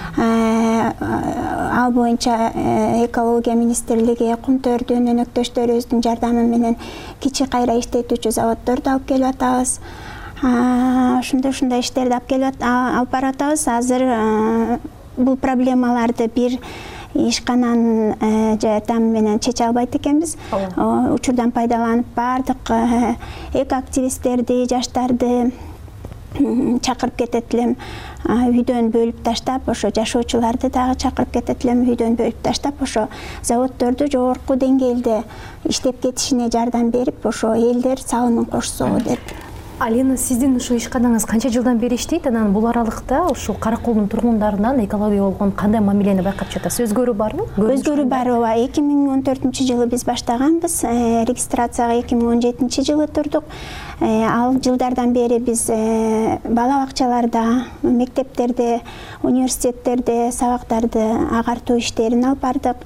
Ал боюнча экология министрлиги, Кумтөрдүн өнөктөштөрүбүздүн жардамы менен кичи кайра иштетүүчү заводдорду алып келип атабыз. Ушундай-ушундай иштерди алып келип алып барып атабыз. Азыр бул проблемаларды бир ишкананын жардамы менен чече албайт экенбиз. Учурдан пайдаланып баардык экоактивисттерди, жаштарды чакырып кетет элем. Үйдөн бөлүп таштап, ошо жашоочуларды дагы чакырып кетет элем. Үйдөн бөлүп таштап, ошо заводдорду жогорку деңгээлде иштеп кетишине жардам берип, ошо элдер салымын кошсо деп. Алина, сиздин ушул ишканаңыз канча жылдан бери иштейт? Анан бул аралыкта ушул Караколдун тургундарынан экология болгон кандай мамилени байкап жатасыз? Өзгөрүү барбы? Өзгөрүү бар, ооба. эки миң он төртүнчү жылы биз баштаганбыз. Регистрацияга эки миң он жетинчи жылы турдук. Ал жылдардан бери биз бала бакчаларда, мектептерде, университеттерде сабактарды агартуу иштерин алып бардык.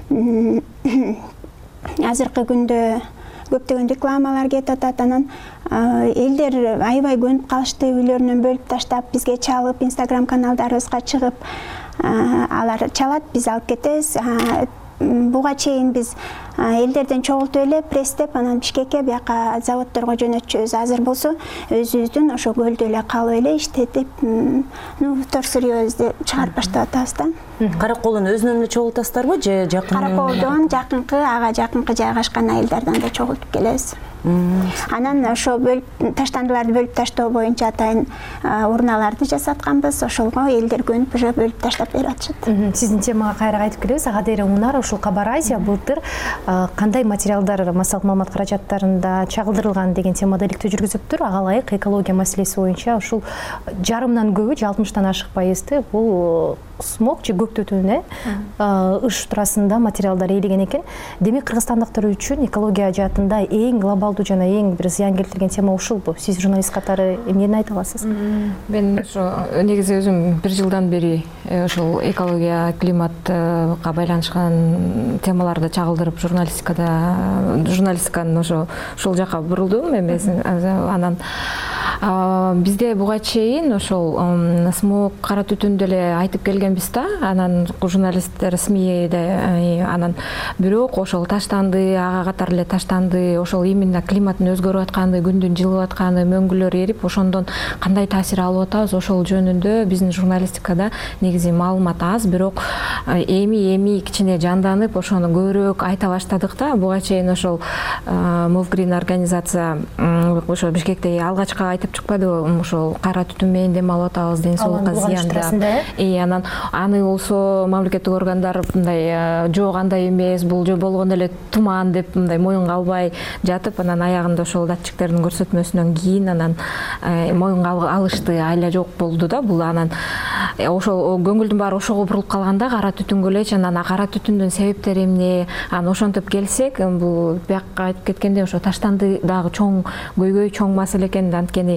Азыркы күндө көптөгөн рекламалар кетип атат. Анан элдер аябай көнүп калышты, үйлөрүнөн бөлүп таштап, бизге чалып, Инстаграм каналдарыбызга чыгып, алар чалат, биз алып кетебиз. Буга чейин биз элдерден чогултуп эле пресстеп, анан Бишкекке бияка заводдорго жөнөтчүбүз. Азыр болсо өзүбүздүн ошо көлдө эле калып эле иштетип, ну втор сырьёбузду чыгарып баштап атабыз да. Караколдун өзүнөн эле чогултасыздарбы же жакын? Караколдон жакынкы, ага жакынкы жайгашкан айылдардан да чогултуп келебиз. Анан ошо бөлүп таштандыларды бөлүп таштоо боюнча атайын урналарды жасатканбыз. Ошолго элдер көнүп уже бөлүп таштап берип атышат. Сиздин темага кайра кайтып келебиз. Агадери Унар ушул Кабар Азия былтыр кандай материалдар массалык маалымат каражаттарында чагылдырылган деген темада иликтөө жүргүзүптүр. Ага ылайык экология маселеси боюнча ушул жарымдан көбү, алтымыштан ашык пайызды бул смог же көк түтүн ыш туурасында материалдар ээлеген экен. Демек кыргызстандыктар үчүн экология жаатында эң глобалдуу жана эң бир зыян келтирген тема ушулбу? Сиз журналист катары эмнени айта аласыз? Мен ошо негизи өзүм бир жылдан бери ошол экология, климатка байланышкан темаларды чагылдырып журналистикада журналистиканын ошо ушул жака бурулдум эмесин. Анан бизде буга чейин ошол смог, кара түтүндү эле айтып келгенбиз да. Анан журналисттер СМИде анан бирок ошол таштанды, ага катары эле таштанды, ошол именно климаттын өзгөрүп атканы, күндүн жылып атканы, мөңгүлөр эрип, ошондон кандай таасир алып атабыз, ошол жөнүндө биздин журналистикада негизи маалымат аз, бирок эми эми кичине жанданып, ошону көбүрөөк айта баштадык да. Буга чейин ошол Мовгрин организация ошо Бишкекте алгачкы айтып чыкпадыбы, ошол кара түтүн менен дем алып атабыз, ден соолукка зыяндап. И анан аны болсо мамлекеттик органдар мындай жок андай эмес, бул жо болгону эле туман деп мындай моюнга албай жатып, анан аягында ошол датчиктердин көрсөтмөсүнөн кийин анан моюнга алышты, айла жок болду да бул. Анан ошол көңүлдүн баары ошого бурулуп калганда кара түтүнгө элечи, анан кара түтүндүн себептери эмне, анан ошентип келсек, бул биякка айтып кеткендей ошо таштанды дагы чоң көйгөй, чоң маселе экен. Анткени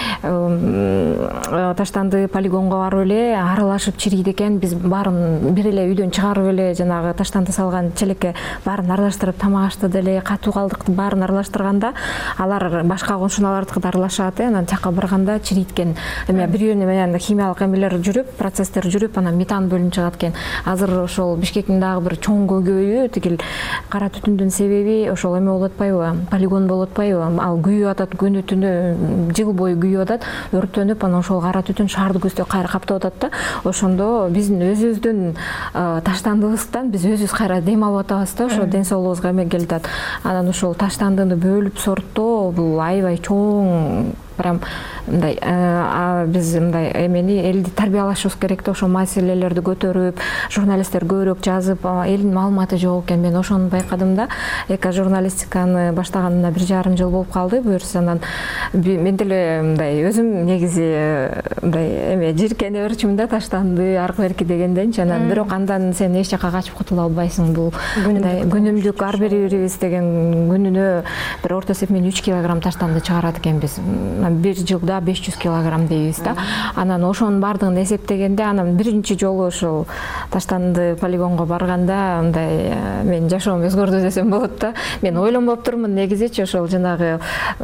таштанды полигонго барып эле аралашып чирийт экен. Биз баарын бир эле үйдөн чыгарып эле жанагы таштанды салган челекке баарын аралаштырып, тамак ашты деле, катуу калдыкты баарын аралаштырганда алар башка коншуналардыкы да аралашат, анан жакка барганда чирийт экен. Эме бирөөнү менен химиялык эмелер жүрүп, процесстер жүрүп, анан метан бөлүнүп чыгат экен. Азыр ошол Бишкектин дагы бир чоң көйгөйү тигил кара түтүндүн себеби ошол эме болуп атпайбы, полигон болуп атпайбы. Ал күйүп атат, күнү түнү жыл бою күйүп атат, өрттөнүп, анан ошол кара түтүн шаарды көздөй кайра каптап атат да. Ошондо биздин өзүбүздүн таштандыбыздан биз өзүбүз кайра дем алып атабыз да, ошо ден соолугубузга эме келип атат. Анан ошол таштандыны бөлүп сорттоо бул аябай чоң, прям мындай биз мындай эмени элди тарбиялашыбыз керек да, ошол маселелерди көтөрүп, журналисттер көбүрөөк жазып, элдин маалыматы жок экен. Мен ошону байкадым да. Эко журналистиканы баштаганына бир жарым жыл болуп калды. Буюрса анан мен деле мындай өзүм негизи мындай эме жиркенип өрчүмүн да, таштанды аркы берки дегенденчи. Анан бирок андан сен эч жака качып кутула албайсың. Бул мындай күнүмдүк ар бирибиз деген күнүнө бир орто эсепменен үч килограмм таштанды чыгарат экенбиз. Бир жылда беш жүз килограмм дейбиз да. Анан ошонун баардыгын эсептегенде, анан биринчи жолу ошол таштанды полигонго барганда мындай мен жашоом өзгөрдү десем болот да. Мен ойлонбоптурмун негизичи ошол жанагы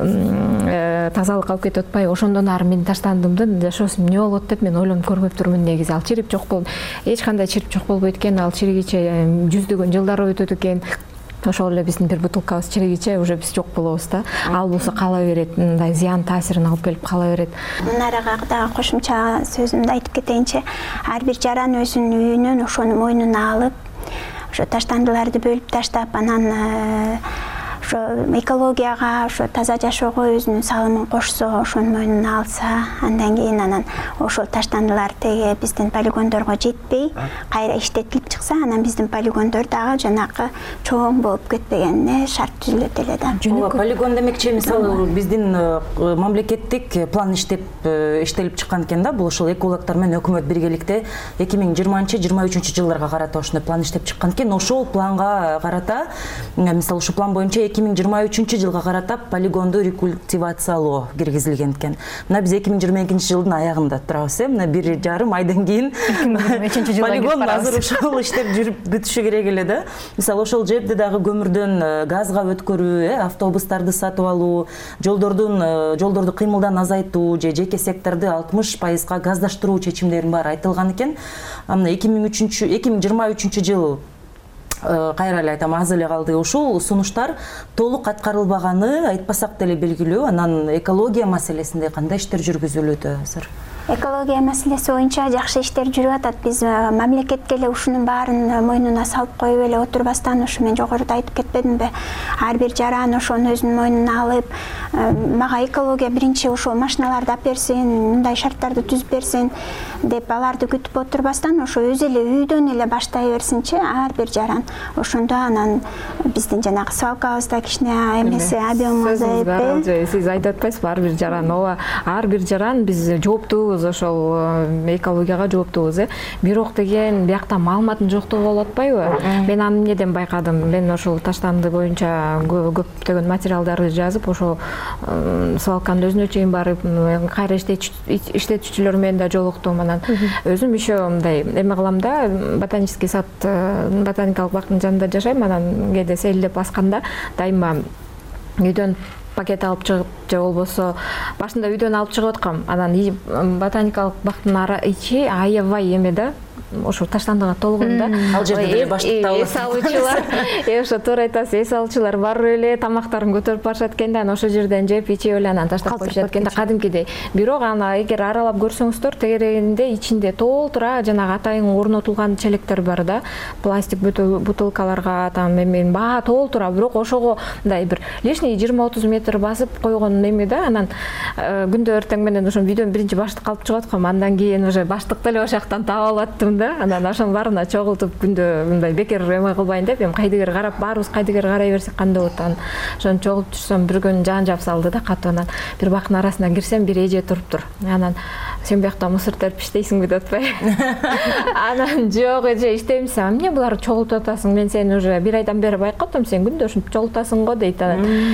тазалык алып кетип атпайбы, ошондон ары мен таштандымдын жашоосум эмне болот деп мен ойлонуп көрбөптүрмүн негизи. Ал чирип жок болуп, эч кандай чирип жок болбойт экен, ал чиригиче жүздөгөн жылдар өтөт экен. Ошол эле биздин бир бутылкабыз чиригиче уже биз жок болобуз да. Ал болсо кала берет, мындай зыян таасирин алып келип кала берет. Нарага дагы кошумча сөзүмдү айтып кетейинчи, ар бир жаран өзүнүн үйүнөн ошону мойнуна алып, ошо таштандыларды бөлүп таштап, анан ошо экологияга, ошо таза жашоого өзүнүн салымын кошсо, ошонун мойнуна алса, андан кийин анан ошол таштандылар теге биздин полигондорго жетпей, кайра иштетилип чыкса, анан биздин полигондор дагы жанакы чоң болуп кетпегенине шарт түзүлөт эле да. Ооба, полигон демекчи, мисалы биздин мамлекеттик план иштеп иштелип чыккан экен да. Бул ошол экологдор менен өкмөт биргеликте эки миң жыйырманчы жыйырма үчүнчү жылдарга карата ошондой план иштеп чыккан экен. Ошол планга карата, мисалы ушул план боюнча эки миң жыйырма үчүнчү жылга карата полигонду рекультивациялоо киргизилген экен. Мына биз эки миң жыйырма экинчи жылдын аягында турабыз, э? Мына бир жарым айдан кийин полигон азыр ушул иштеп жүрүп бүтүшү керек эле да. Мисалы ошол жерде дагы көмүрдөн газга өткөрүү, э, автобустарды сатып алуу, жолдордун жолдорду кыймылдан азайтуу же жеке секторду алтымыш пайызга газдаштыруу чечимдеринин баары айтылган экен. Мына эки миң жыйырма үчүнчү жыл кайра эле айтам, аз эле калды. Ушул сунуштар толук аткарылбаганы айтпасак деле белгилүү. Анан экология маселесинде кандай иштер жүргүзүлөт азыр? Экология маселеси боюнча жакшы иштер жүрүп атат. Биз мамлекетке эле ушунун баарын мойнуна салып коюп эле отурбастан, ушу мен жогоруда айтып кетпедимби? Ар бир жаран ошону өзүнүн мойнуна алып, мага экология биринчи ошол машиналарды алып берсин, мындай шарттарды түзүп берсин деп аларды күтүп отурбастан, ошо өзү эле үйдөн эле баштай берсинчи ар бир жаран. Ошондо анан биздин жанагы свалкабызда кичине эмеси объему азайып, сиз айтып атпайсызбы, ар бир жаран. Ооба, ар бир жаран биз жооптуубуз, ошол экологияга жооптуубуз, э. Бирок деген биякта маалыматтын жоктугу болуп атпайбы? Мен аны эмнеден байкадым? Мен ошол таштанды боюнча көптөгөн материалдарды жазып, ошол свалканын өзүнө чейин барып, кайра иштетүүчүлөр менен да жолуктум. Анан өзүм еще мындай эме кылам да, ботанический сад, ботаникалык бактын жанында жашайм. Анан кээде сейилдеп басканда дайыма үйдөн пакет алып чыгып, же болбосо башында үйдөн алып чыгып аткам. Анан ботаникалык бактын ичи аябай эме да, ошо таштандыга толгон да. Ал жерде деле баштыкта эс алуучулар, э ошо туура айтасыз, эс алуучулар барып эле тамактарын көтөрүп барышат экен да, анан ошол жерден жеп ичип эле анан таштап коюшат экен да, кадимкидей. Бирок аны эгер аралап көрсөңүздөр, тегерегинде ичинде толтура жанагы атайын орнотулган челектер бар да, пластик бутылкаларга там эме баа толтура. Бирок ошого мындай бир лишний жыйырма отуз метр басып койгон эме да. Анан күндө эртең менен ошо видеонун биринчи баштык алып чыгып аткам, андан кийин уже баштыкты эле ошол жактан таап алып аттым да. Анан ошонун баарына чогултуп күндө мындай бекер эме кылбайын деп, эми кайдыгер карап, баарыбыз кайдыгер карай берсек кандай болот? Анан ошону чогултуп жүрсөм, бир күн жан жап салды да катуу. Анан бир бактын арасына кирсем, бир эже туруптур. Анан сен биякта мусор терип иштейсиңби деп атпайбы. Анан жок эже иштеймис. Эмне буларды чогултуп атасың? Мен сени уже бир айдан бери байкатам, сен күндө ушинтип чогултасың го дейт.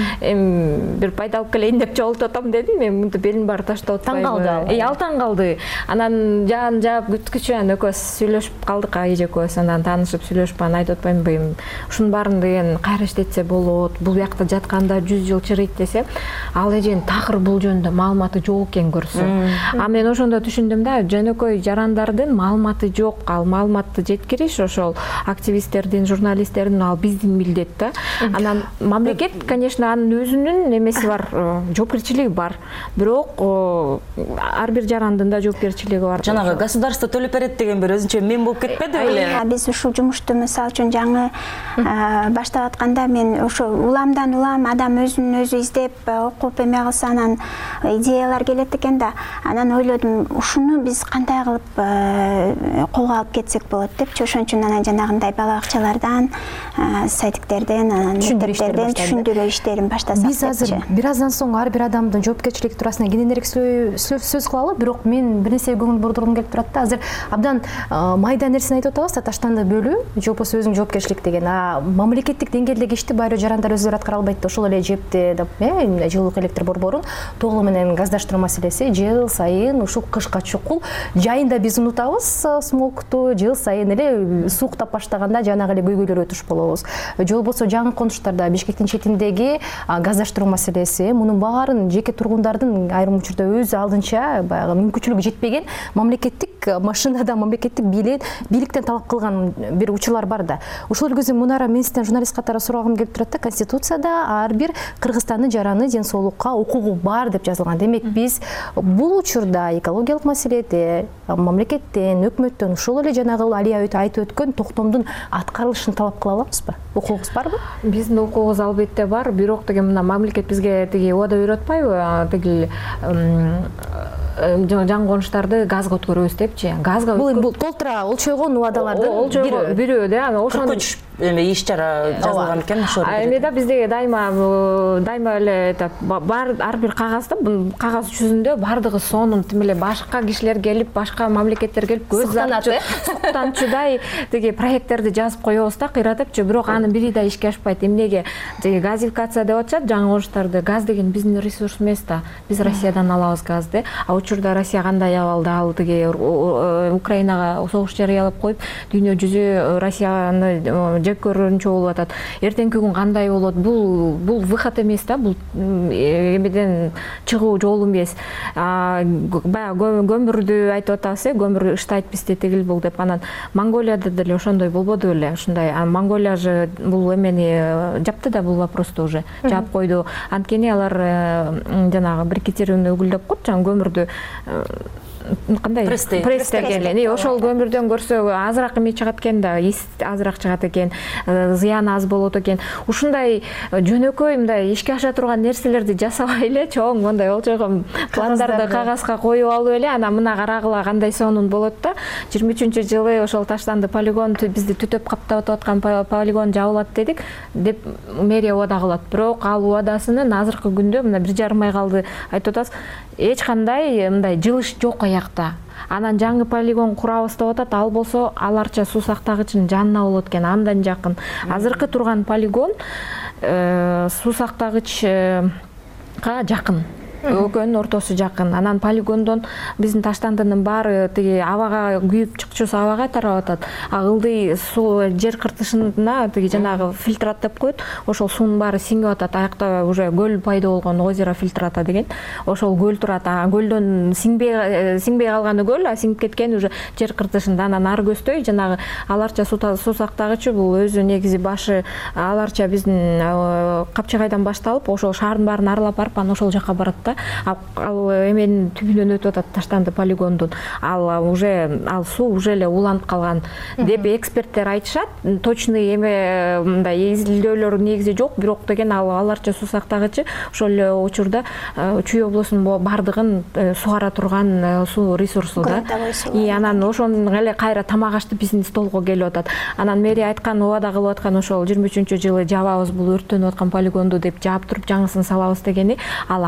Эми бир пайда алып келейин деп чогултуп атам дедим. Мен мынтип белин баары таштап атпайбы. Таң калды. Э, ал таң калды. Анан жаан жаап күткүчү анан экөөбүз сүйлөшүп калдык, эже экөөбүз анан таанышып сүйлөшүп анан айтып атпаймынбы, ушунун баарын деген кайра иштетсе болот, бул биякта жатканда жүз жыл чырыйт десе, ал эженин такыр бул жөнүндө маалыматы жок экен көрсө. А мен ошондо түшүндүм да, жөнөкөй жарандардын маалыматы жок, ал маалыматты жеткириш ошол активисттердин, журналисттердин, ал биздин милдет да. Анан мамлекет, конечно, анын өзүнүн эмеси бар, жоопкерчилиги бар. Бирок ар бир жарандын да жоопкерчилиги бар. Жанагы государство төлөп берет деген бир өзүнчө мен болуп кетпеди беле? Биз ушул жумушту мисалы үчүн жаңы баштап атканда мен ошо уламдан улам адам өзүн өзү издеп окуп эме кылса анан идеялар келет экен да. Анан ойлодум, ушуну биз кандай кылып колго алып кетсек болот депчи. Ошон үчүн анан жанагындай бала бакчалардан, сайтиктерден, анан мектептерден түшүндүрүү иштерин баштасак. Биз азыр бир аздан соң ар бир адамдын жоопкерчилиги туурасында кененирээк сөз кылалы, бирок мен бир нерсеге көңүл бурдургум келип турат да. Азыр абдан майда нерсени айтып атабыз да, таштанды бөлүү, же болбосо өзүң жоопкерчилик деген. А мамлекеттик деңгээлдеги ишти баары жарандар өздөрү аткара албайт да. Ошол эле жепти деп, жылуулук электр борборун толугу менен газдаштыруу маселеси жыл сайын ушул кышка чукул. Жайында биз унутабыз смогту, жыл сайын эле сууктап баштаганда жанагы эле көйгөйлөргө туш болобуз. Же болбосо жаңы конуштарда Бишкектин четиндеги газдаштыруу маселеси, мунун баарын жеке тургундардын айрым учурда өз алдынча баягы мүмкүнчүлүгү жетпеген мамлекеттик машинада мамлекеттик бийликтен талап кылган бир учурлар бар да. Ошол көзү мунара мен сизден журналист катары сурагым келип турат да. Конституцияда ар бир кыргызстандын жараны ден соолукка укугу бар деп жазылган. Демек биз бул учурда экологиялык маселеде мамлекеттен, өкмөттөн ушул эле жанагы Алия айтып өткөн токтомдун аткарылышын талап кыла алабызбы? Укугубуз барбы? Биздин укугубуз албетте бар, бирок деген мына мамлекет бизге тиги убада берип атпайбы? Тиги жаңы конуштарды газга өткөрөбүз депчи. Газга бул толтура олчойгон убадалардын бирөө бирөө да. Ошону эме иш чара жазылган экен ошол. Эми да бизде дайыма дайыма эле бар ар бир кагазда, кагаз жүзүндө бардыгы сонун тим эле башка кишилер келип, башка мамлекеттер келип көз суктанчудай тиги проекттерди жазып коебуз да, кыйратыпчы. Бирок анын бири да ишке ашпайт. Эмнеге? Тиги газификация деп атышат жаңы конуштарды. Газ деген биздин ресурс эмес да. Биз Россиядан алабыз газды. А учурда Россия кандай абалда, ал тиги Украинага согуш жарыялап коюп, дүйнө жүзү Россияны жек көрүүнчү болуп атат. Эртеңки күн кандай болот? Бул бул выход эмес да, бул эмеден чыгуу жолу эмес. Баягы көмүрдү айтып атабыз, көмүр ыштайт бизде тигил бул деп. Анан Монголияда деле ошондой болбоду беле? Ушундай. Монголия же бул эмени жапты да, бул вопросту уже жаап койду. Анткени алар жанагы брикетированный уголь деп коет, жаңы көмүрдү кандай пресстеген. Ошол көмүрдөн көрсө азыраак эме чыгат экен да, азыраак чыгат экен, зыяны аз болот экен. Ушундай жөнөкөй мындай ишке аша турган нерселерди жасабай эле, чоң мындай олчойгон пландарды кагазга коюп алып эле, анан мына карагыла кандай сонун болот да. жыйырма үчүнчү жылы ошол Таштанды полигон бизди түтөп каптап аткан полигон жабылат дедик деп мэрия убада кылат. Бирок ал убадасынын азыркы күндө мына бир жарым ай калды айтып атабыз, эч кандай мындай жылыш жок аякта. Анан жаңы полигон курабыз деп атат, ал болсо аларча суу сактагычынын жанына болот экен, андан жакын. Азыркы турган полигон суу сактагычка жакын. Экөөнүн ортосу жакын. Анан полигондон биздин Таштандынын баары тиги абага күйүп чыкчусу абага тарап атат. Ылдый суу жер кыртышына тиги жанагы фильтрат деп коет. Ошол суунун баары сиңип атат. Аякта уже көл пайда болгон, озеро фильтрата деген. Ошол көл турат. А көлдөн сиңбей сиңбей калганы көл, а сиңип кеткен уже жер кыртышында. Анан ары көздөй жанагы аларча суу сактагычы бул өзү негизи башы аларча биздин Капчагайдан башталып, ошол шаардын баарын аралап барып, анан ошол жака барат. Ал эменин түбүнөн өтүп атат Таштанды полигондун. Ал уже ал суу уже эле уланып калган деп эксперттер айтышат. Точный эме мындай изилдөөлөр негизи жок, бирок деген ал аларча суу сактагычы ошол эле учурда Чүй облусунун бардыгын сугара турган суу ресурсу да. И анан ошону эле кайра тамак ашты биздин столго келип атат. Анан мэрия айткан, убада кылып аткан ошол жыйырма үчүнчү жылы жабабыз бул өрттөнүп аткан полигонду деп жаап туруп жаңысын салабыз дегени, ал андан да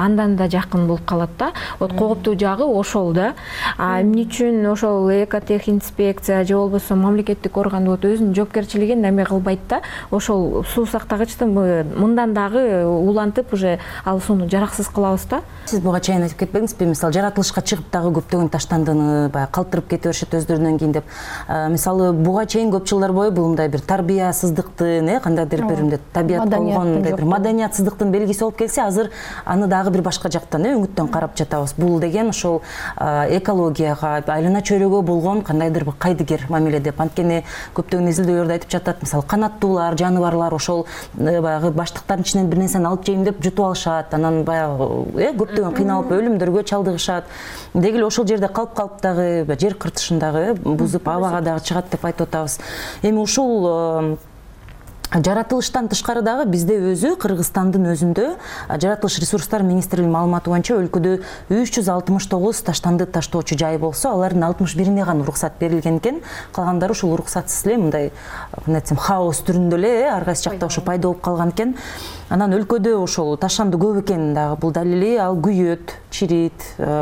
гана жакын болуп калат да. Вот кооптуу жагы ошол да. А эмне үчүн ошол экотех инспекция же болбосо мамлекеттик орган вот өзүнүн жоопкерчилигин эме кылбайт да. Ошол суу сактагычты мындан дагы улантып уже ал сууну жараксыз кылабыз да. Сиз буга чейин айтып кетпедиңизби, мисалы жаратылышка чыгып дагы көптөгөн таштандыны баягы калтырып кете беришет өздөрүнөн кийин деп. Мисалы буга чейин көп жылдар бою бул мындай бир тарбиясыздыктын, э, кандайдыр бир мындай табият болгон бир маданиятсыздыктын белгиси болуп келсе, азыр аны дагы бир башка жактан, э, өңүттөн карап жатабыз. Бул деген ошол экологияга, айлана чөйрөгө болгон кандайдыр бир кайдыгер мамиле деп. Анткени көптөгөн изилдөөлөрдө айтып жатат, мисалы канаттуулар, жаныбарлар ошол баягы баштыктардын ичинен бир нерсени алып жейм деп жутуп алышат. Анан баягы, э, көптөгөн кыйналып өлүмдөргө чалдыгышат. Деги эле ошол жерде калып калып дагы жер кыртышындагы бузуп абага дагы чыгат деп айтып атабыз. Эми ушул жаратылыштан тышкары дагы бизде өзү Кыргызстандын өзүндө жаратылыш ресурстар министрлигинин маалыматы боюнча өлкөдө үч жүз алтымыш тогуз таштанды таштоочу жай болсо, алардын алтымыш бирине гана уруксат берилген экен. Калгандары ушул уруксатсыз эле мындай кандай десем хаос түрүндө эле ар кайсы жакта ошо пайда болуп калган экен. Анан өлкөдө ошол таштанды көп экен дагы. Бул далили ал күйөт, чирийт.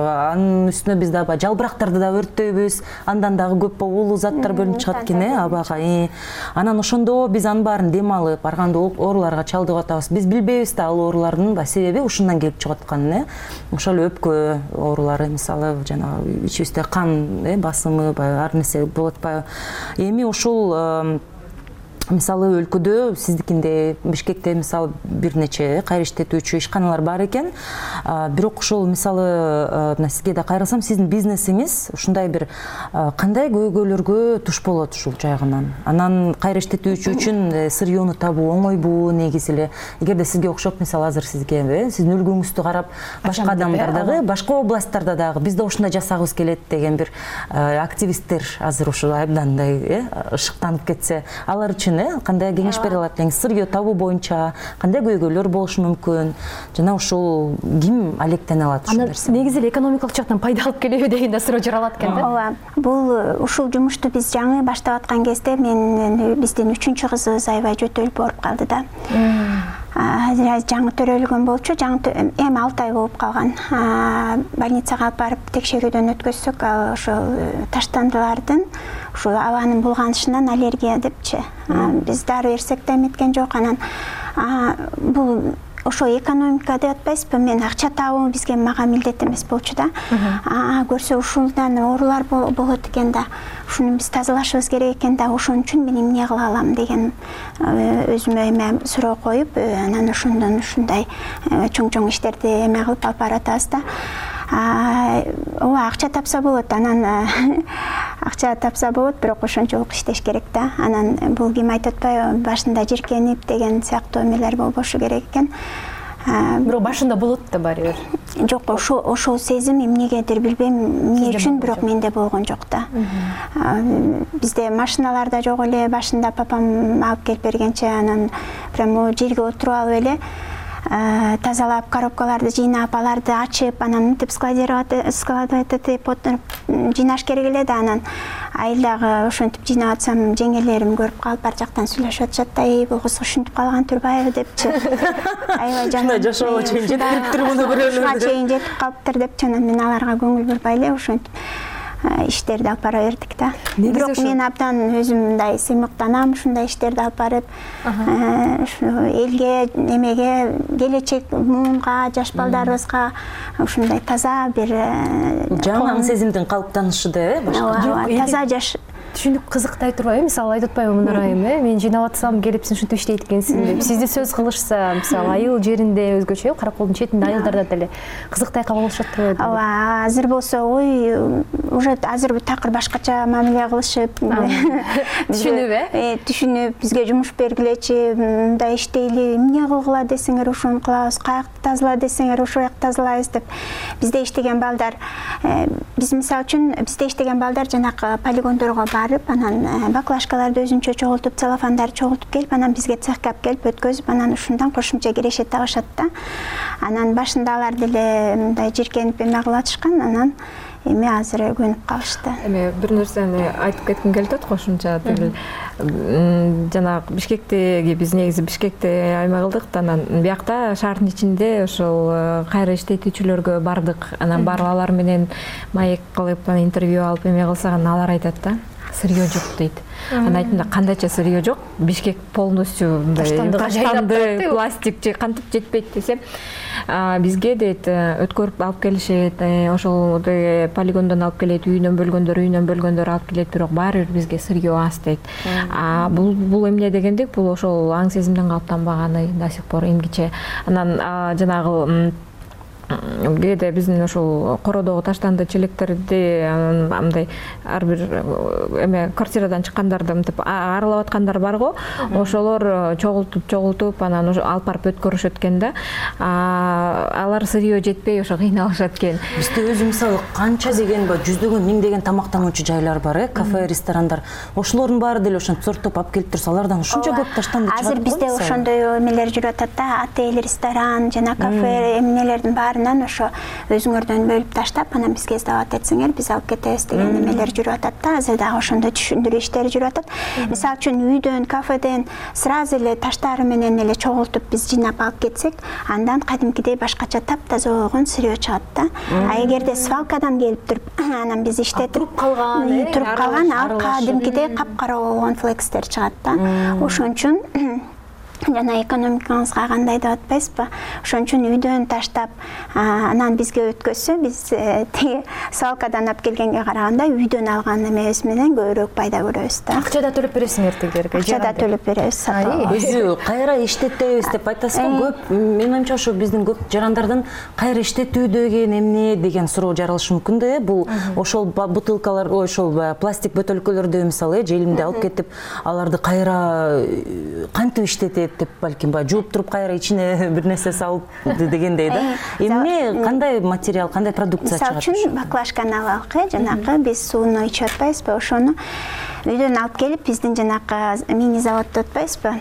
Анын үстүнө биз дагы жалбырактарды да өрттөйбүз. Андан дагы көп уулуу заттар бөлүнүп чыгат экен, э, абага. Анан ошондо биз анын баарын дем алып, барганда ооруларга чалдыгып атабыз. Биз билбейбиз да ал оорулардын себеби ушундан келип чыгып атканын, э. Ошол өпкө оорулары, мисалы, жанагы ичибизде кан, э, басымы, баягы ар нерсе болуп атпайбы. Эми ушул мисалы өлкөдө сиздикинде Бишкекте мисалы бир нече кайра иштетүүчү ишканалар бар экен. Бирок ушул мисалы мына сизге да кайрылсам, сиздин бизнесиңиз ушундай бир кандай көйгөйлөргө туш болот ушул жайынан? Анан кайра иштетүүчү үчүн сыр юуну табуу оңойбу негизи эле? Эгерде сизге окшоп мисалы азыр сизге, сиздин үлгүңүздү карап башка адамдар дагы, башка областтарда дагы биз да ушундай жасагыбыз келет деген бир активисттер азыр ушул абдандай ышыктанып кетсе, алар үчүн кандай кеңеш бере алат элеңиз? Сыр табуу боюнча кандай көйгөйлөр болушу мүмкүн? Жана ушул ким алектене алат ушул нерсе? Негизи эле экономикалык жактан пайдалып келеби деген да суроо жаралат экен да. Ооба, бул ушул жумушту биз жаңы баштап аткан кезде мен биздин үчүнчү кызыбыз аябай жөтөлүп ооруп калды да. Жаңы төрөлгөн болчу, жаңы эми алты ай болуп калган. Больницага алып барып текшерүүдөн өткөзсөк, ал ошол таштандылардын ушул абанын булганышынан аллергия депчи. Биз дары берсек да эметкен жок. Анан бул ошо экономика деп атпайсызбы? Мен акча табуу бизге мага милдет эмес болчу да. Көрсө ушундан оорулар болот экен да. Ушуну биз тазалашыбыз керек экен да. Ошон үчүн мен эмне кыла алам деген өзүмө эме суроо коюп, анан ошондон ушундай чоң-чоң иштерди эме кылып алып баратабыз да. Ооба, акча тапса болот, анан акча тапса болот, бирок ошончолук иштеш керек да. Анан бул ким айтып атпайбы, башында жиркенип деген сыяктуу эмелер болбошу керек экен. Бирок башында болот да баары бир. Жок, ошо ошол сезим эмнегедир билбейм, эмне үчүн, бирок менде болгон жок да. Бизде машиналар да жок эле, башында папам алып келип бергенче, анан прямо жерге отуруп алып эле тазалап, коробкаларды жыйнап, аларды ачып, анан мынтип складировать этип жыйнаш керек эле да. Анан айылдагы ошентип жыйнап атсам, жеңелерим көрүп калып бар жактан сүйлөшүп атышат, "Эй, бул кыз ушинтип калган турбайбы" депчи. Аябай жана жашоого чейин жетиптир муну бирөөлөр. Чейин жетип калыптыр депчи. Анан мен аларга көңүл бурбай эле ошентип иштерди алып бара бердик да. Бирок мен абдан өзүм мындай сыймыктанам, ушундай иштерди алып барып, элге, эмеге, келечек муунга, жаш балдарыбызга ушундай таза бир жаңы сезимдин калыптанышы да, э, башка. Таза жаш түшүнүп кызыктай турбайбы? Мисалы айтып атпайбы Мунар айым, э, мен жыйнап атсам, келип сен ушинтип иштейт экенсиң деп. Сизди сөз кылышса, мисалы айыл жеринде өзгөчө, Караколдун четинде айылдарда деле кызыктай кабыл алышат турбайбы? Ооба, азыр болсо, ой, уже азыр такыр башкача мамиле кылышып, түшүнүп, э, түшүнүп, бизге жумуш бергилечи, мындай иштейли, эмне кылгыла десеңер ошону кылабыз, каякты тазала десеңер ошол жакты тазалайбыз деп. Бизде иштеген балдар, биз мисалы үчүн бизде иштеген балдар жанакы полигондорго барып, анан баклажкаларды өзүнчө чогултуп, целлофандарды чогултуп келип, анан бизге цехке алып келип өткөзүп, анан ушундан кошумча кирешет тагышат да. Анан башында алар деле мындай жиркенип эме кылып атышкан, анан эми азыр көнүп калышты. Эми бир нерсени айтып кетким келип атат кошумча тигил жанагы Бишкектеги биз негизи Бишкекте аймак кылдык, анан биякта шаардын ичинде ошол кайра иштетүүчүлөргө бардык. Анан барып алар менен маек кылып интервью алып эме кылсак, алар айтат да, сырье жок дейт. Анан айтымда кандайча сырье жок? Бишкек полностью таштанды, пластик же кантип жетпейт десем, бизге дейт өткөрүп алып келишет, ошол полигондон алып келет, үйүнөн бөлгөндөр, үйүнөн бөлгөндөр алып келет, бирок баары бир бизге сырье аз дейт. Бул бул эмне дегендик? Бул ошол аң сезимден калыптанбаганы до сих пор эмгиче. Анан жанагы кээде биздин ошол кородогу таштанды челектерди андай ар бир эме квартирадан чыккандарды мынтип аралап аткандар барго, ошолор чогултуп чогултуп анан алып барып өткөрүшөт экен да. Алар сырье жетпей ошо кыйналышат экен. Бизде өзү мисалы канча деген ба жүздөгөн миңдеген тамактануучу жайлар бар, э, кафе, ресторандар. Ошолордун баары деле ошентип сорттоп алып келип турса, алардан ушунча көп таштанды чыгат. Азыр бизде ошондой эмелер жүрүп атат да, отель, ресторан жана кафе эмнелердин баарынан ошо өзүңөрдөн бөлүп таштап, анан бизге сдавать этсеңер, биз алып кетебиз деген эмелер жүрүп атат да. Азыр дагы ошондой түшүндүрүү иштери жүрүп атат. Мисалы үчүн үйдөн, кафеден сразу эле таштары менен эле чогултуп биз жыйнап алып кетсек, андан кадимкидей башкача таптаза болгон сырье чыгат да. А эгерде свалкадан келип туруп, анан биз иштетип туруп калган, туруп калган ал кадимкидей капкара болгон флекстер чыгат да. Ошон үчүн жана экономикаңызга кандай деп атпайсызбы? Ошон үчүн үйдөн таштап, анан бизге өткөзсө, биз тиги свалкадан алып келгенге караганда үйдөн алган эмебиз менен көбүрөөк пайда көрөбүз да. Акча да төлөп бересиңер тигилерге? Акча да төлөп беребиз. Өзү кайра иштетебиз деп айтасыз го. Көп, менин оюмча, ошо биздин көп жарандардын кайра иштетүү деген эмне деген суроо жаралышы мүмкүн да. Бул ошол бутылкалар, ошол пластик бөтөлкөлөрдү мисалы желимде алып кетип, аларды кайра кантип иштетет деп балким ба жууп туруп кайра ичине бир нерсе салып дегендей да. Эмне, кандай материал, кандай продукция чыгат? Мисалы үчүн баклажканы алалы, жанакы биз сууну ичип атпайбызбы, ошону үйдөн алып келип биздин жанакы мини заводдо атпайбызбы?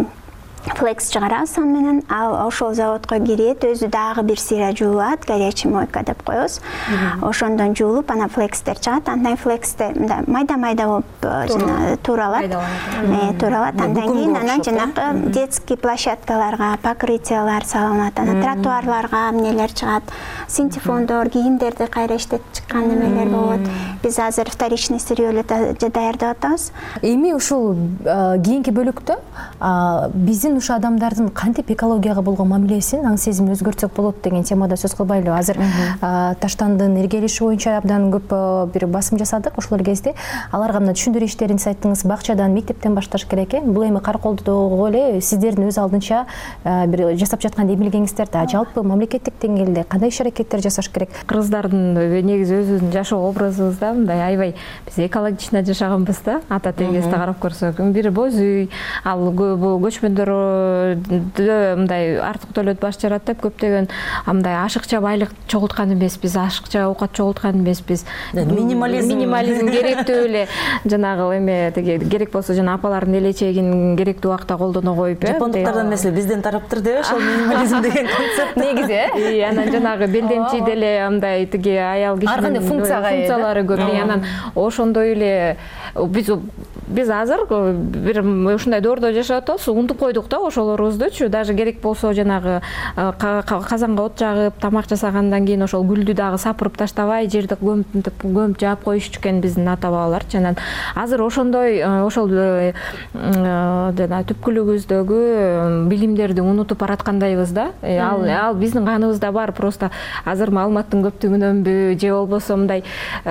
Флекс чыгарабыз аны менен, ал ошол заводко кирет, өзү дагы бир сыйра жуулат, горячий мойка деп коебуз. Ошондон жуулуп, анан флекстер чыгат. Андан флекстер майда-майда болуп жана тууралат. Э, тууралат. Андан кийин анан жанакы детский площадкаларга покрытиялар салынат, анан тротуарларга эмнелер чыгат. Синтефондор, кийимдерди кайра иштетип чыккан эмелер болот. Биз азыр вторичный сырьелер даярдап атабыз. Эми ушул кийинки бөлүктө биздин ушу адамдардын кантип экологияга болгон мамилесин, аң сезимин өзгөртсөк болот деген темада сөз кылбайлы. Азыр таштандын эргелеши боюнча абдан көп бир басым жасадык ошол кезде. Аларга мына түшүндүрүү иштерин сайттыңыз, бакчадан, мектептен башташ керек экен. Бул эми Караколдогу эле сиздердин өз алдынча бир жасап жаткан эмилгеңиздер да, жалпы мамлекеттик деңгээлде кандай иш-аракеттер жасаш керек? Кыргыздардын негизи өзүбүздүн жашоо образыбызда мындай аябай биз экологично жашаганбыз да. Ата тегесте карап көрсөк, бир боз үй, ал көчмөндөр мындай артык төлөт баш жарат деп көптөгөн мындай ашыкча байлык чогулткан эмеспиз, ашыкча оокат чогулткан эмеспиз. Минимализм минимализм керектүү эле жанагы эме теге керек болсо жана апалардын элечегин керектүү убакта колдоно коюп, э. Жапондуктардан эмес, бизден тараптыр деп ошол минимализм деген концепт негизи, э. Анан жанагы белдемчи деле мындай тиги аял кишинин функциялары көп. Анан ошондой эле биз биз азыр бир ушундай доордо жашап атабыз, унутуп койдук да ошолорубуздучу. Даже керек болсо жанагы казанга от жагып, тамак жасагандан кийин ошол гүлдү дагы сапырып таштабай, жерди көмүп көмүп жаап коюшчу экен биздин ата бабалар. Анан азыр ошондой ошол жана түпкүлүгүбүздөгү билимдерди унутуп бараткандайбыз да. Ал ал биздин каныбызда бар. Просто азыр маалыматтын көптүгүнөнбү же болбосо мындай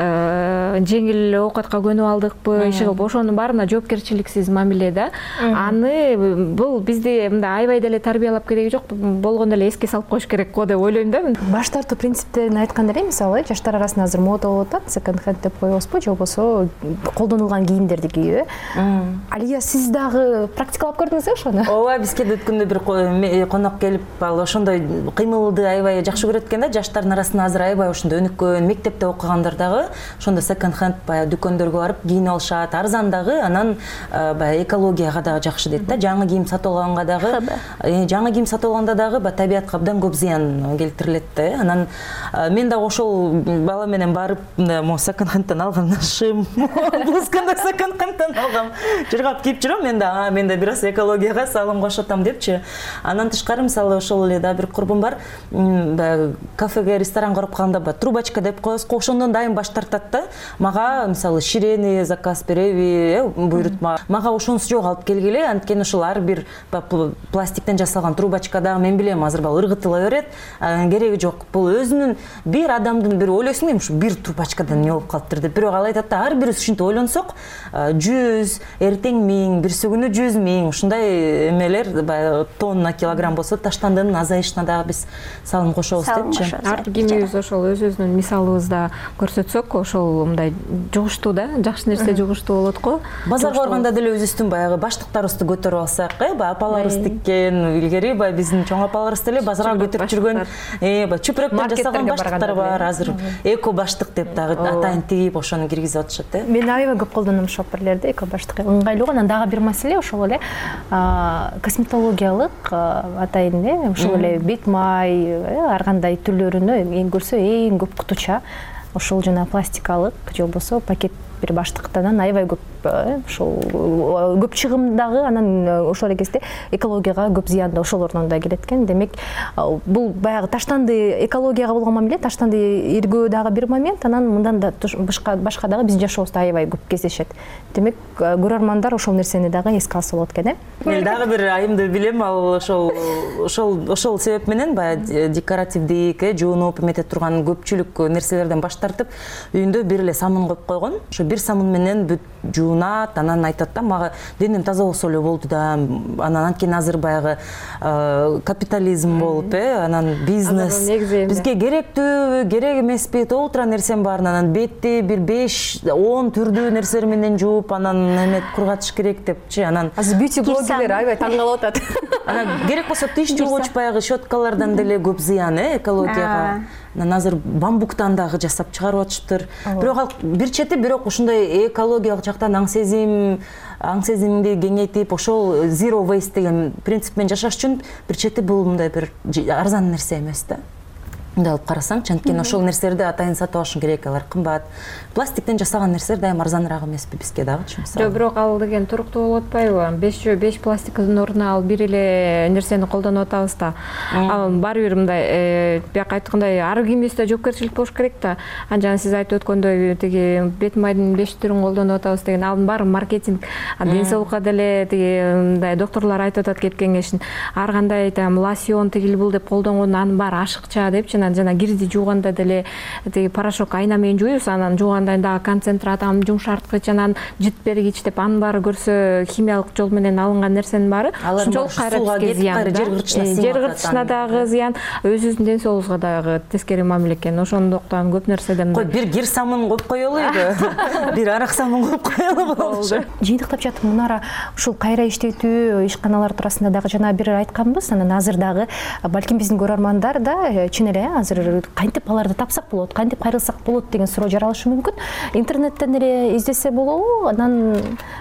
жеңил оокатка көнүп алдыкпы, иши кылып ошонун баарына жоопкерчиликсиз мамиле да. Аны бул бизди мындай аябай деле тарбиялап кереги жок, болгондо эле эске салып коюш керек го деп ойлойм да. Баш тартуу принциптерин айтканда эле, мисалы жаштар арасында азыр мода болуп атат, секонд хенд деп коебузбу, же болбосо колдонулган кийимдерди кийүү. Алия, сиз дагы практикалап көрдүңүзбү ошону? Ооба, бизге өткөндө бир конок келип, ал ошондой кыймылды аябай жакшы көрөт экен да. Жаштардын арасында азыр аябай ошондой өнүккөн, мектепте окугандар дагы ошондо секонд хенд баягы дүкөндөргө барып кийинип алышат, арзан дагы, анан баягы экологияга дагы жакшы дейт да. Жаңы кийим сатып алганга дагы, жаңы кийим сатып алганда дагы табиятка абдан көп зыян келтирилет да. Анан мен дагы ошол бала менен барып могу секонд-хендтен алган шым, блузканы секонд-хендтен алгам. Жыргап кийип жүрөм, мен да, мен да бир аз экологияга салым кошотам депчи. Анан тышкары мисалы ошол эле да бир курбум бар, кафеге, ресторанга барып калганда трубочка деп коебуз, ошондон дайым баш тартат да. Мага мисалы ширени заказ береби, буйрутма. Мага ошонусу жок, алып келгиле, анткени ошол ар бир пластиктен жасалган трубочка дагы мен билем азыр бал ыргытыла берет, кереги жок. Бул өзүнүн бир адамдын бир ойлойсуң эми ушу бир трубочкадан эмне болуп калыптыр деп. Бирок ал айтат да, ар бирибиз ушинтип ойлонсок, жүз, эртең миң, бирси күнү жүз миң, ушундай эмелер баягы тонна, килограмм болсо таштандыгынын азайышына дагы биз салым кошобуз депчи. Ар кимибиз ошол өз-өзүнүн мисалыбызда көрсөтсөк, ошол мындай жугуштуу да, жакшы нерсе жугуштуу болот го. Базарга барганда деле өзүбүздүн баягы баштыктарыбызды көтөрүп алсак, баягы апаларыбыз тиккен, илгери баягы биздин чоң апаларыбыз деле базарга көтөрүп жүргөн, баягы чүпүрөктөн жасалган баштыктар бар, азыр эко баштык деп дагы атайын тигип ошону киргизип атышат да. Мен аябай көп колдоном ошол перлерди, эко баштык ыңгайлуу. Анан дагы бир маселе ошол эле косметологиялык атайын эле ошол эле бет май, ар кандай түрлөрүнө эң көрсө эң көп кутуча ошол жана пластикалык же болбосо пакет бир баштыктан аябай көп ошол көп чыгымдагы, анан ошол эле кезде экологияга көп зыян да ошолордон да келет экен. Демек бул баягы таштанды экологияга болгон мамиле, таштанды иргөө дагы бир момент, анан мындан да башка дагы биздин жашообузда аябай көп кездешет. Демек көрөрмандар ошол нерсени дагы эске алса болот экен, э? Мен дагы бир айымды билем, ал ошол ошол ошол себеп менен баягы декоративдик, жуунуп эмете турган көпчүлүк нерселерден баш тартып, үйүндө бир эле самын коюп койгон. Ошо бир самын менен бүт жуунат, анан айтат да, мага денем таза болсо эле болду да. Анан анткени азыр баягы капитализм болуп, э, анан бизнес бизге керектүү, керек эмеспи, толтура нерсенин баарын анан бетти бир беш он түрдүү нерселер менен жууп, анан эме кургатыш керек депчи. Анан азыр бьюти блогерлер аябай таң калып атат. Анан керек болсо тиш жуугуч баягы щеткалардан деле көп зыян, э, экологияга. Анан азыр бамбуктан дагы жасап чыгарып атышыптыр. Бирок ал бир чети, бирок ушундай экологиялык жактан аң сезим, аң сезимди кеңейтип, ошол zero waste деген принцип менен жашаш үчүн бир чети бул мындай бир арзан нерсе эмес да. Мындай алып карасаң, анткени ошол нерселерди атайын сатып алышың керек, алар кымбат. Пластиктен жасалган нерселер дайым арзаныраак эмеспи бизге дагычы? Жок, бирок ал деген туруктуу болуп атпайбы? беш беш пластиктын ордуна ал бир эле нерсени колдонуп атабыз да. Ал баары бир мындай бияка айткандай ар кимибизде жоопкерчилик болуш керек да. Анан сиз айтып өткөндөй тиги бет майдын беш түрүн колдонуп атабыз деген, ал баары маркетинг. Ден соолукка деле тиги мындай докторлор айтып атат кеп кеңешин. Ар кандай там лосьон тигил бул деп колдонгон, анын баары ашыкча депчи. Жана кирди жууганда деле тиги порошок айна менен жуйбуз, анан жуугандан дагы концентрат, анан жумшарткыч, анан житпергич деп анын баары көрсө химиялык жол менен алынган нерсенин баары ошончолук кайра бизге зыян, жер кыртышына дагы зыян, өзүбүздүн ден соолугубузга дагы тескери мамиле экен. Ошондуктан көп нерседен кой бир кир самын коюп коелуйбу, бир арак самын коюп коелу болчу. Жыйынтыктап жатып мунара ушул кайра иштетүү ишканалар туурасында дагы жана бир айтканбыз, анан азыр дагы балким биздин көрөрмандар да чын эле азыр кантип аларды тапсак болот, кантип кайрылсак болот деген суроо жаралышы мүмкүн. Интернеттен эле издесе болобу? Анан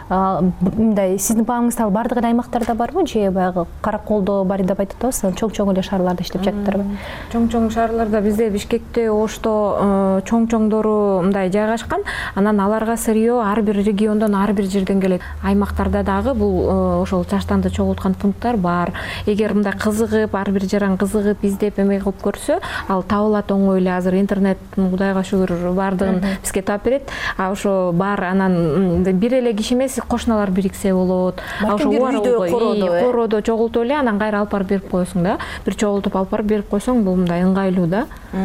мындай сиздин бааңызда бардык эле аймактарда барбы, же баягы Караколдо бар деп айтып атабыз, чоң-чоң эле шаарларда иштеп жатыптырбы? Чоң-чоң шаарларда бизде Бишкекте, Ошто чоң-чоңдору мындай жайгашкан. Анан аларга сырьё ар бир региондон, ар бир жерден келет. Аймактарда дагы бул ошол чаштанды чогулткан пункттар бар. Эгер мындай кызыгып, ар бир жаран кызыгып, издеп эме кылып көрсө, ал табылат оңой эле. Азыр интернет Кудайга шүгүр бардыгын бизге таап берет. А ошо бар, анан бир эле киши эмес, кошуналар бириксе болот. Ошо үйдө короодо чогултуп эле анан кайра алып барып берип коесуң да. Бир чогултуп алып барып берип койсоң, бул мындай ыңгайлуу да.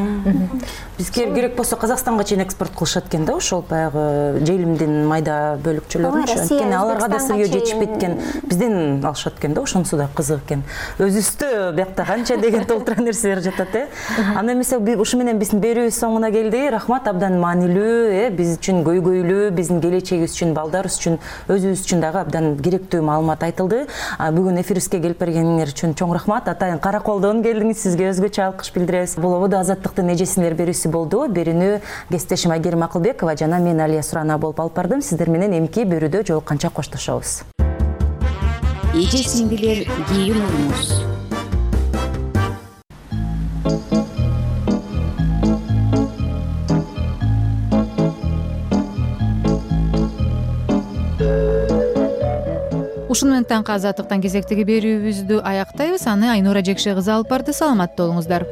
Бизге керек болсо Казакстанга чейин экспорт кылышат экен да, ошол баягы желимдин майда бөлүкчөлөрүнчү. Анткени аларга да сырьё жетишпейт экен. Бизден алышат экен да, ошонусу да кызык экен. Өзүбүздө биякта канча деген толтура нерселер жатат, э. анда эмесе ушу менен биздин берүүбүз соңуна келди. Рахмат, абдан маанилүү, э биз үчүн көйгөйлүү, биздин келечегибиз үчүн, балдарыбыз үчүн, өзүбүз үчүн дагы абдан керектүү маалымат айтылды. Бүгүн эфирибизге келип бергениңер үчүн чоң рахмат. Атайын Караколдон келдиңиз, сизге өзгөчө алкыш билдиребиз. Бул ободо Азаттыктын эжесинин берүүсү болду. Берүүнү кесиптешим Айгерим Акылбекова жана мен Алия Суранова болуп алып бардым. Сиздер менен эмки берүүдө жолукканча коштошобуз. Эже-сиңдилер кийин урмуз. Ушун менен таңкы Азаттыктан кезектеги берүүбүздү аяктайбыз. Аны Айнура Жекше кызы алып барды. Саламатта болуңуздар.